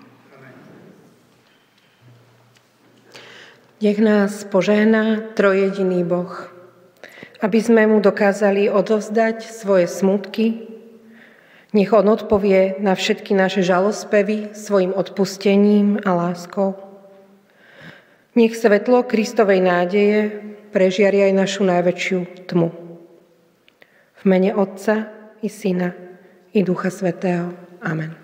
Nech nás požehná trojjediný Boh, aby sme mu dokázali odovzdať svoje smútky. Nech on odpovie na všetky naše žalospevy svojim odpustením a láskou. Nech svetlo Kristovej nádeje prežiari aj našu najväčšiu tmu. V mene Otca i Syna i Ducha Svätého. Amen.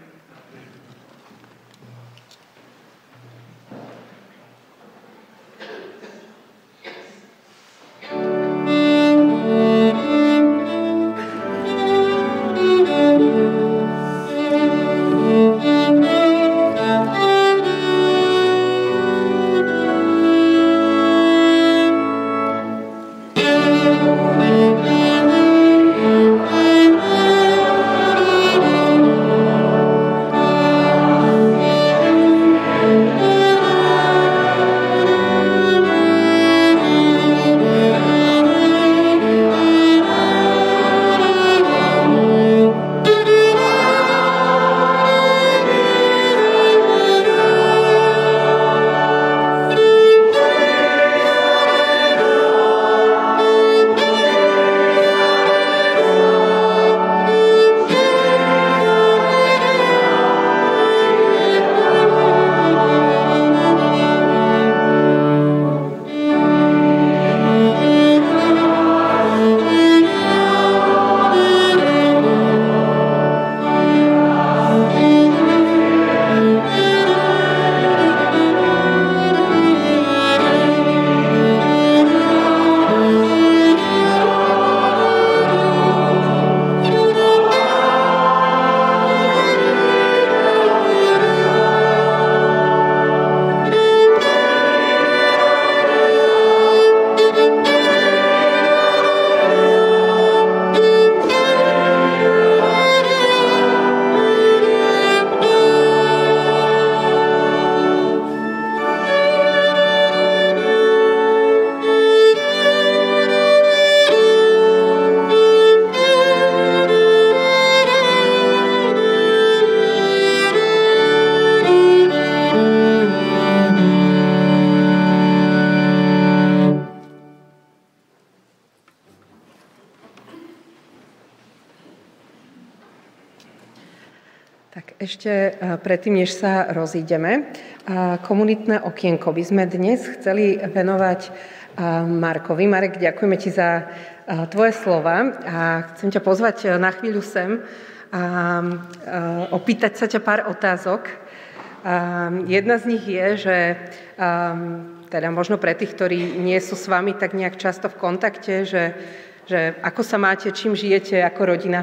Ešte predtým, než sa rozídeme, komunitné okienko by sme dnes chceli venovať Markovi. Marek, ďakujeme ti za tvoje slova a chcem ťa pozvať na chvíľu sem a opýtať sa ťa pár otázok. Jedna z nich je, že teda možno pre tých, ktorí nie sú s vami tak nejak často v kontakte, že ako sa máte, čím žijete ako rodina?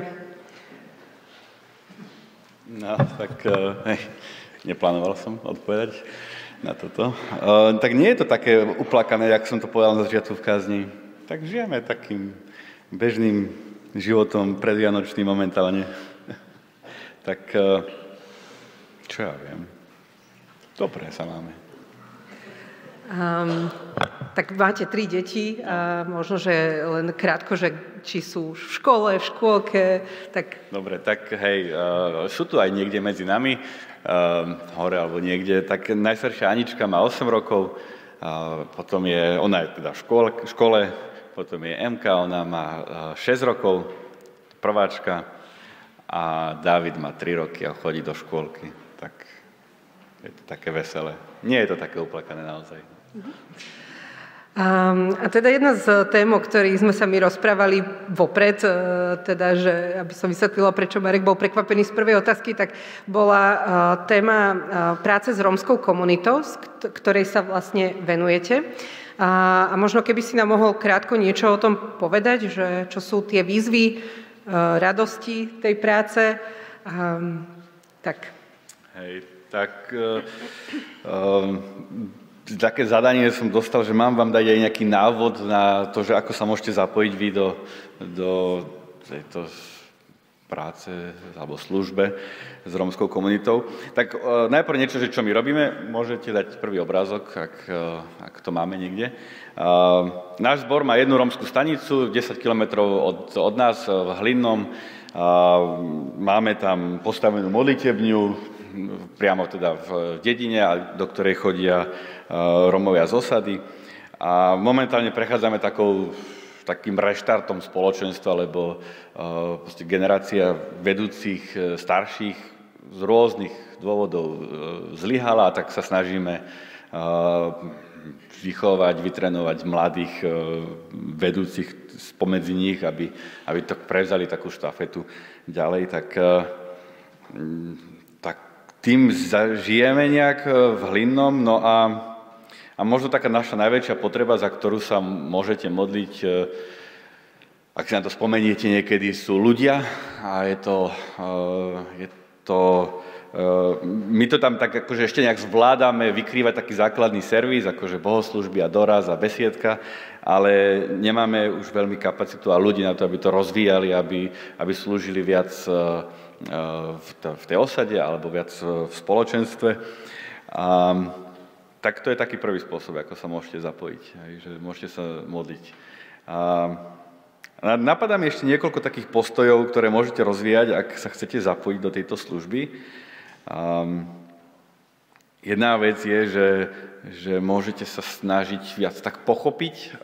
No, tak neplánoval som odpovedať na toto. Tak nie je to také uplakané, jak som to povedal na začiatku v kázni. Tak žijeme takým bežným životom predvianočným momentálne. Tak čo ja viem. Dobre sa máme. Tak máte 3 deti a možno, že len krátko, že či sú v škole, v škôlke, tak... Dobre, tak hej, sú tu aj niekde medzi nami, hore alebo niekde, tak najstaršia Anička má 8 rokov, potom ona je teda v škole, potom je Emka, ona má 6 rokov, prváčka, a Dávid má 3 roky a chodí do škôlky, tak je to také veselé. Nie je to také uplakané naozaj. A teda jedna z tém, o ktorých sme sa my rozprávali vopred, teda, že aby som vysvetlila, prečo Marek bol prekvapený z prvej otázky, tak bola téma práce s rómskou komunitou, ktorej sa vlastne venujete. A možno keby si nám mohol krátko niečo o tom povedať, že čo sú tie výzvy, radosti tej práce, tak... Hej, tak... Také zadanie som dostal, že mám vám dať aj nejaký návod na to, že ako sa môžete zapojiť vy do tejto práce alebo službe s rómskou komunitou. Tak najprv niečo, že čo my robíme, môžete dať prvý obrázok, ak to máme niekde. Náš zbor má jednu rómskú stanicu, 10 kilometrov od nás v Hlinnom. Máme tam postavenú modlitebňu, priamo teda v dedine, do ktorej chodia Rómovia z osady. A momentálne prechádzame takým reštartom spoločenstva, lebo generácia vedúcich starších z rôznych dôvodov zlyhala, tak sa snažíme vychovať, vytrénovať mladých vedúcich spomedzi nich, aby to prevzali takú štafetu ďalej. Tak tým žijeme nejak v Hlinnom, no a možno taká naša najväčšia potreba, za ktorú sa môžete modliť, ak si na to spomeniete niekedy, sú ľudia a my to tam tak akože ešte nejak zvládame vykrývať taký základný servis, akože bohoslúžby a doraz a besiedka, ale nemáme už veľmi kapacitu a ľudí na to, aby to rozvíjali, aby slúžili viac v tej osade alebo viac v spoločenstve. Tak to je taký prvý spôsob, ako sa môžete zapojiť, že môžete sa modliť. Napadá mi ešte niekoľko takých postojov, ktoré môžete rozvíjať, ak sa chcete zapojiť do tejto služby. Jedna vec je, že môžete sa snažiť viac tak pochopiť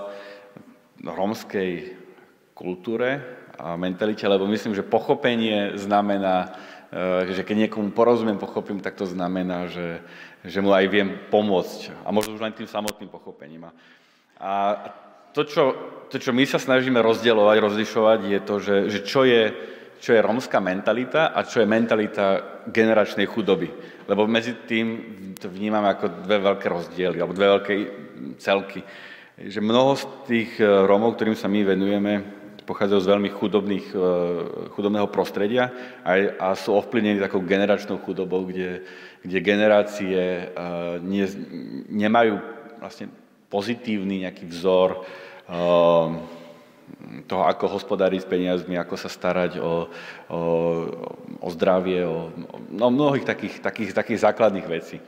rómskej kultúre a mentalite, lebo myslím, že pochopenie znamená, že keď niekomu porozumiem, pochopím, tak to znamená, že mu aj viem pomôcť. A možno už len tým samotným pochopením. A to, čo my sa snažíme rozlišovať, je to, že čo je rómska mentalita a čo je mentalita generačnej chudoby. Lebo medzi tým to vnímame ako dve veľké rozdiely, alebo dve veľké celky. Že mnoho z tých Rómov, ktorým sa my venujeme, pochádzajú z veľmi chudobného prostredia a sú ovplyvnení takou generačnou chudobou, kde generácie nemajú vlastne pozitívny nejaký vzor toho, ako hospodáriť s peniazmi, ako sa starať o zdravie, o mnohých takých základných vecí.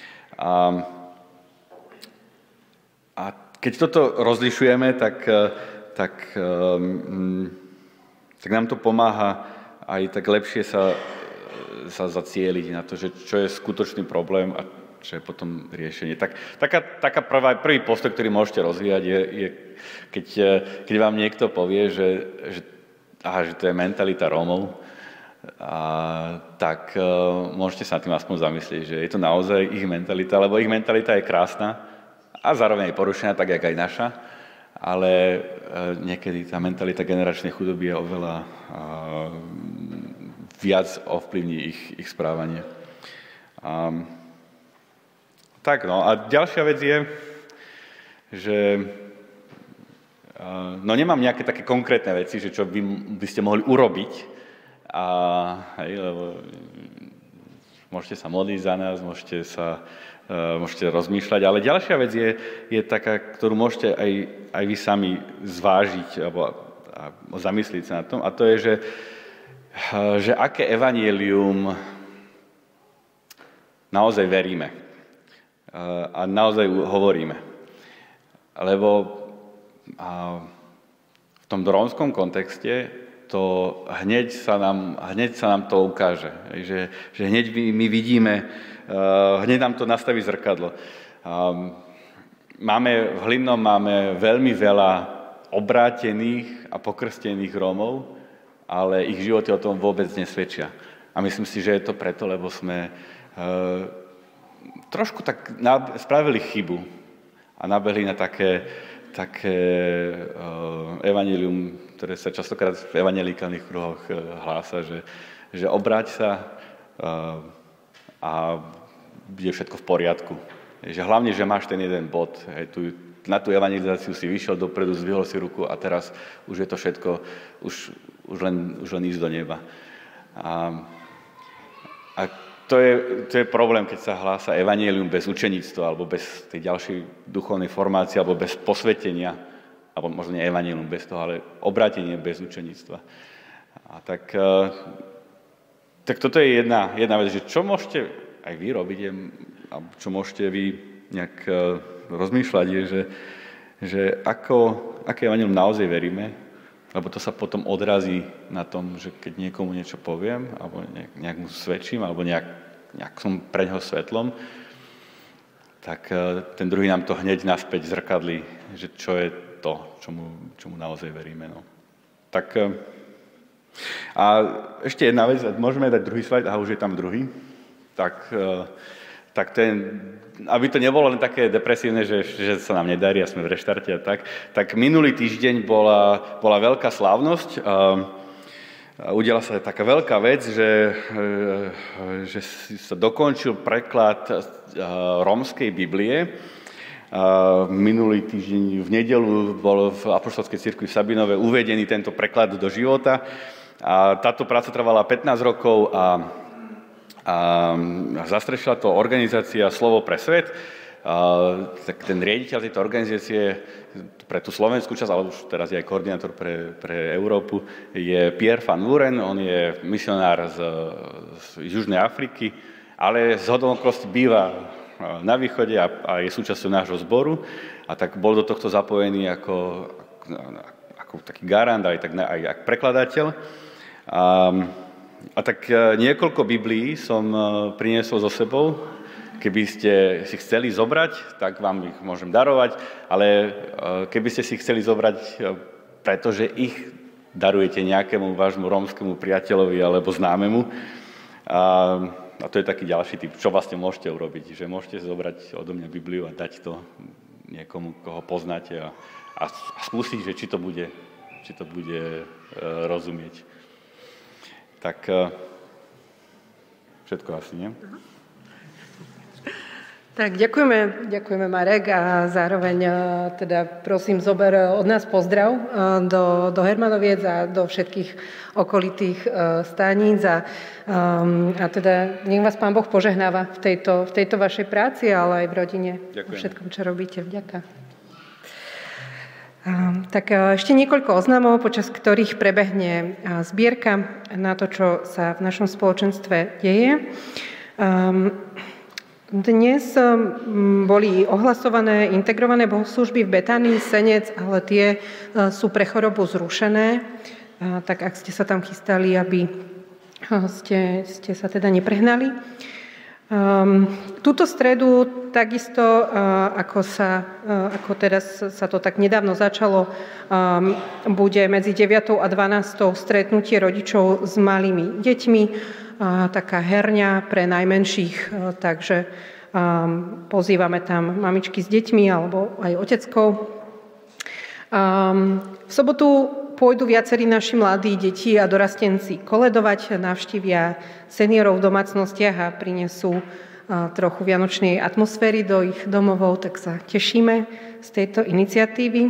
A keď toto rozlišujeme, tak nám to pomáha aj tak lepšie sa zacieliť na to, že čo je skutočný problém a čo je potom riešenie. Taká prvý postoj, ktorý môžete rozvíjať, je keď vám niekto povie, že to je mentalita Rómov, tak môžete sa nad tým aspoň zamyslieť, že je to naozaj ich mentalita, lebo ich mentalita je krásna a zároveň je porušená, tak jak aj naša, ale niekedy tá mentalita generačnej chudoby je oveľa viac ovplyvní ich správanie. Tak no, a ďalšia vec je, že no nemám nejaké také konkrétne veci, že čo by ste mohli urobiť, lebo môžete sa modliť za nás, môžete rozmýšľať, ale ďalšia vec je taká, ktorú môžete aj vy sami zvážiť alebo zamyslieť sa na tom, a to je, že aké evanjelium naozaj veríme a naozaj hovoríme. Lebo v tom rómskom kontexte to hneď sa nám to ukáže. Že hneď my vidíme, hneď nám to nastaví zrkadlo. V Hlinnom máme veľmi veľa obrátených a pokrstených Rómov, ale ich životy o tom vôbec nesvedčia. A myslím si, že je to preto, lebo sme trošku tak spravili chybu a nabehli na také evanjelium, ktoré sa častokrát v evanjelikálnych kruhoch hlása, že obráť sa a bude všetko v poriadku. Že hlavne, že máš ten jeden bod. Na tú evangelizáciu si vyšiel dopredu, zdvihol si ruku a teraz už je to všetko, už len ísť do neba. A to je problém, keď sa hlása evanjelium bez učeníctva, alebo bez tej ďalšej duchovnej formácie, alebo bez posvetenia, alebo možno nie evanjelium bez toho, ale obrátenie bez učeníctva. Tak toto je jedna vec, že čo môžete aj vy robiť, a čo môžete vy nejak rozmýšľať, je, že aké evanjelium naozaj veríme, lebo to sa potom odrazí na tom, že keď niekomu niečo poviem, alebo nejak mu svedčím, alebo nejak som pre ňoho svetlom, tak ten druhý nám to hneď naspäť zrkadlí, že čo je to, čomu naozaj veríme. No. Tak a ešte jedna vec, môžeme dať druhý slajd, už je tam druhý. Tak aby to nebolo len také depresívne, že sa nám nedarí a sme v reštarte a tak minulý týždeň bola veľká slávnosť. Udiala sa taká veľká vec, že sa dokončil preklad rómskej Biblie. Minulý týždeň v nedeľu bol v Apoštolskej cirkvi v Sabinove uvedený tento preklad do života. A táto práca trvala 15 rokov a zastrešila to organizácia Slovo pre svet. Tak ten riaditeľ tejto organizácie pre tú slovenskú časť, ale už teraz je aj koordinátor pre Európu, je Pierre van Wuren. On je misionár z Južnej Afriky, ale zhodou okolností býva na východe a je súčasťou nášho zboru. A tak bol do tohto zapojený ako taký garant, aj prekladateľ. A tak niekoľko Biblií som priniesol so sebou. Keby ste si chceli zobrať, tak vám ich môžem darovať, ale keby ste si chceli zobrať, pretože ich darujete nejakému vášmu rómskemu priateľovi alebo známemu, a to je taký ďalší typ, čo vlastne môžete urobiť, že môžete zobrať odo mňa Bibliu a dať to niekomu, koho poznáte a skúsiť, že či to bude rozumieť. Tak všetko asi, nie? Tak ďakujeme Marek a zároveň teda prosím zober od nás pozdrav do Hermanoviec a do všetkých okolitých staníc a teda nech vás Pán Boh požehnáva v tejto vašej práci, ale aj v rodine, vo všetkom, čo robíte. Vďaka. Tak ešte niekoľko oznamov, počas ktorých prebehne zbierka na to, čo sa v našom spoločenstve deje. Dnes boli ohlasované integrované bohoslúžby v Betánii, Senec, ale tie sú pre chorobu zrušené. Tak ak ste sa tam chystali, aby ste sa teda neprehnali. Túto stredu takisto, ako teraz sa to tak nedávno začalo, bude medzi 9. a 12. stretnutie rodičov s malými deťmi, taká herňa pre najmenších, takže pozývame tam mamičky s deťmi alebo aj oteckov. V sobotu pôjdu viacerí naši mladí deti a dorastenci koledovať, navštívia seniorov v domácnostiach a prinesú trochu vianočnej atmosféry do ich domovov, tak sa tešíme z tejto iniciatívy.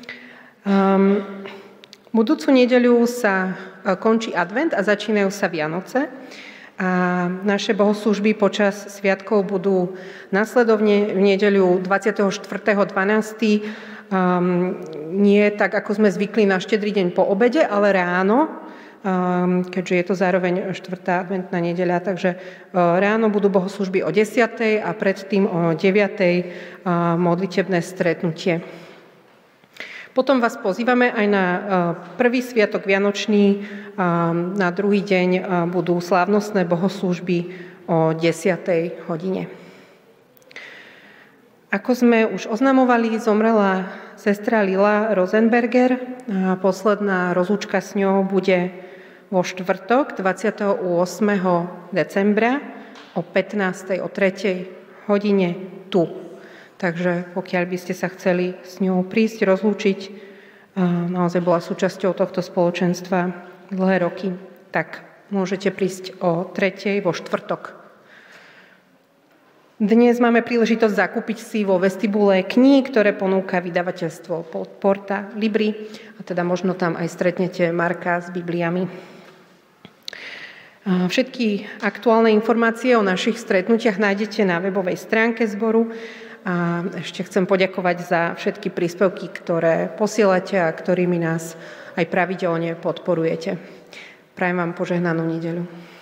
Budúcu nedeľu sa končí advent a začínajú sa Vianoce. A naše bohoslúžby počas sviatkov budú nasledovne v nedeľu 24.12. Nie tak, ako sme zvykli na štedrý deň po obede, ale ráno, keďže je to zároveň 4. adventná nedeľa, takže ráno budú bohoslúžby o 10. a predtým o 9. modlitebné stretnutie. Potom vás pozývame aj na prvý sviatok vianočný. Na druhý deň budú slávnostné bohoslúžby o 10. hodine. Ako sme už oznamovali, zomrela sestra Lila Rosenberger. Posledná rozlúčka s ňou bude vo štvrtok 28. decembra o 15. o 3. hodine tu. Takže pokiaľ by ste sa chceli s ňou prísť, rozlúčiť, naozaj bola súčasťou tohto spoločenstva dlhé roky, tak môžete prísť o 3. vo štvrtok. Dnes máme príležitosť zakúpiť si vo vestibule kníh, ktoré ponúka vydavateľstvo Porta Libri, a teda možno tam aj stretnete Marka s Bibliami. Všetky aktuálne informácie o našich stretnutiach nájdete na webovej stránke zboru. A ešte chcem poďakovať za všetky príspevky, ktoré posielate a ktorými nás aj pravidelne podporujete. Prajem vám požehnanú nedeľu.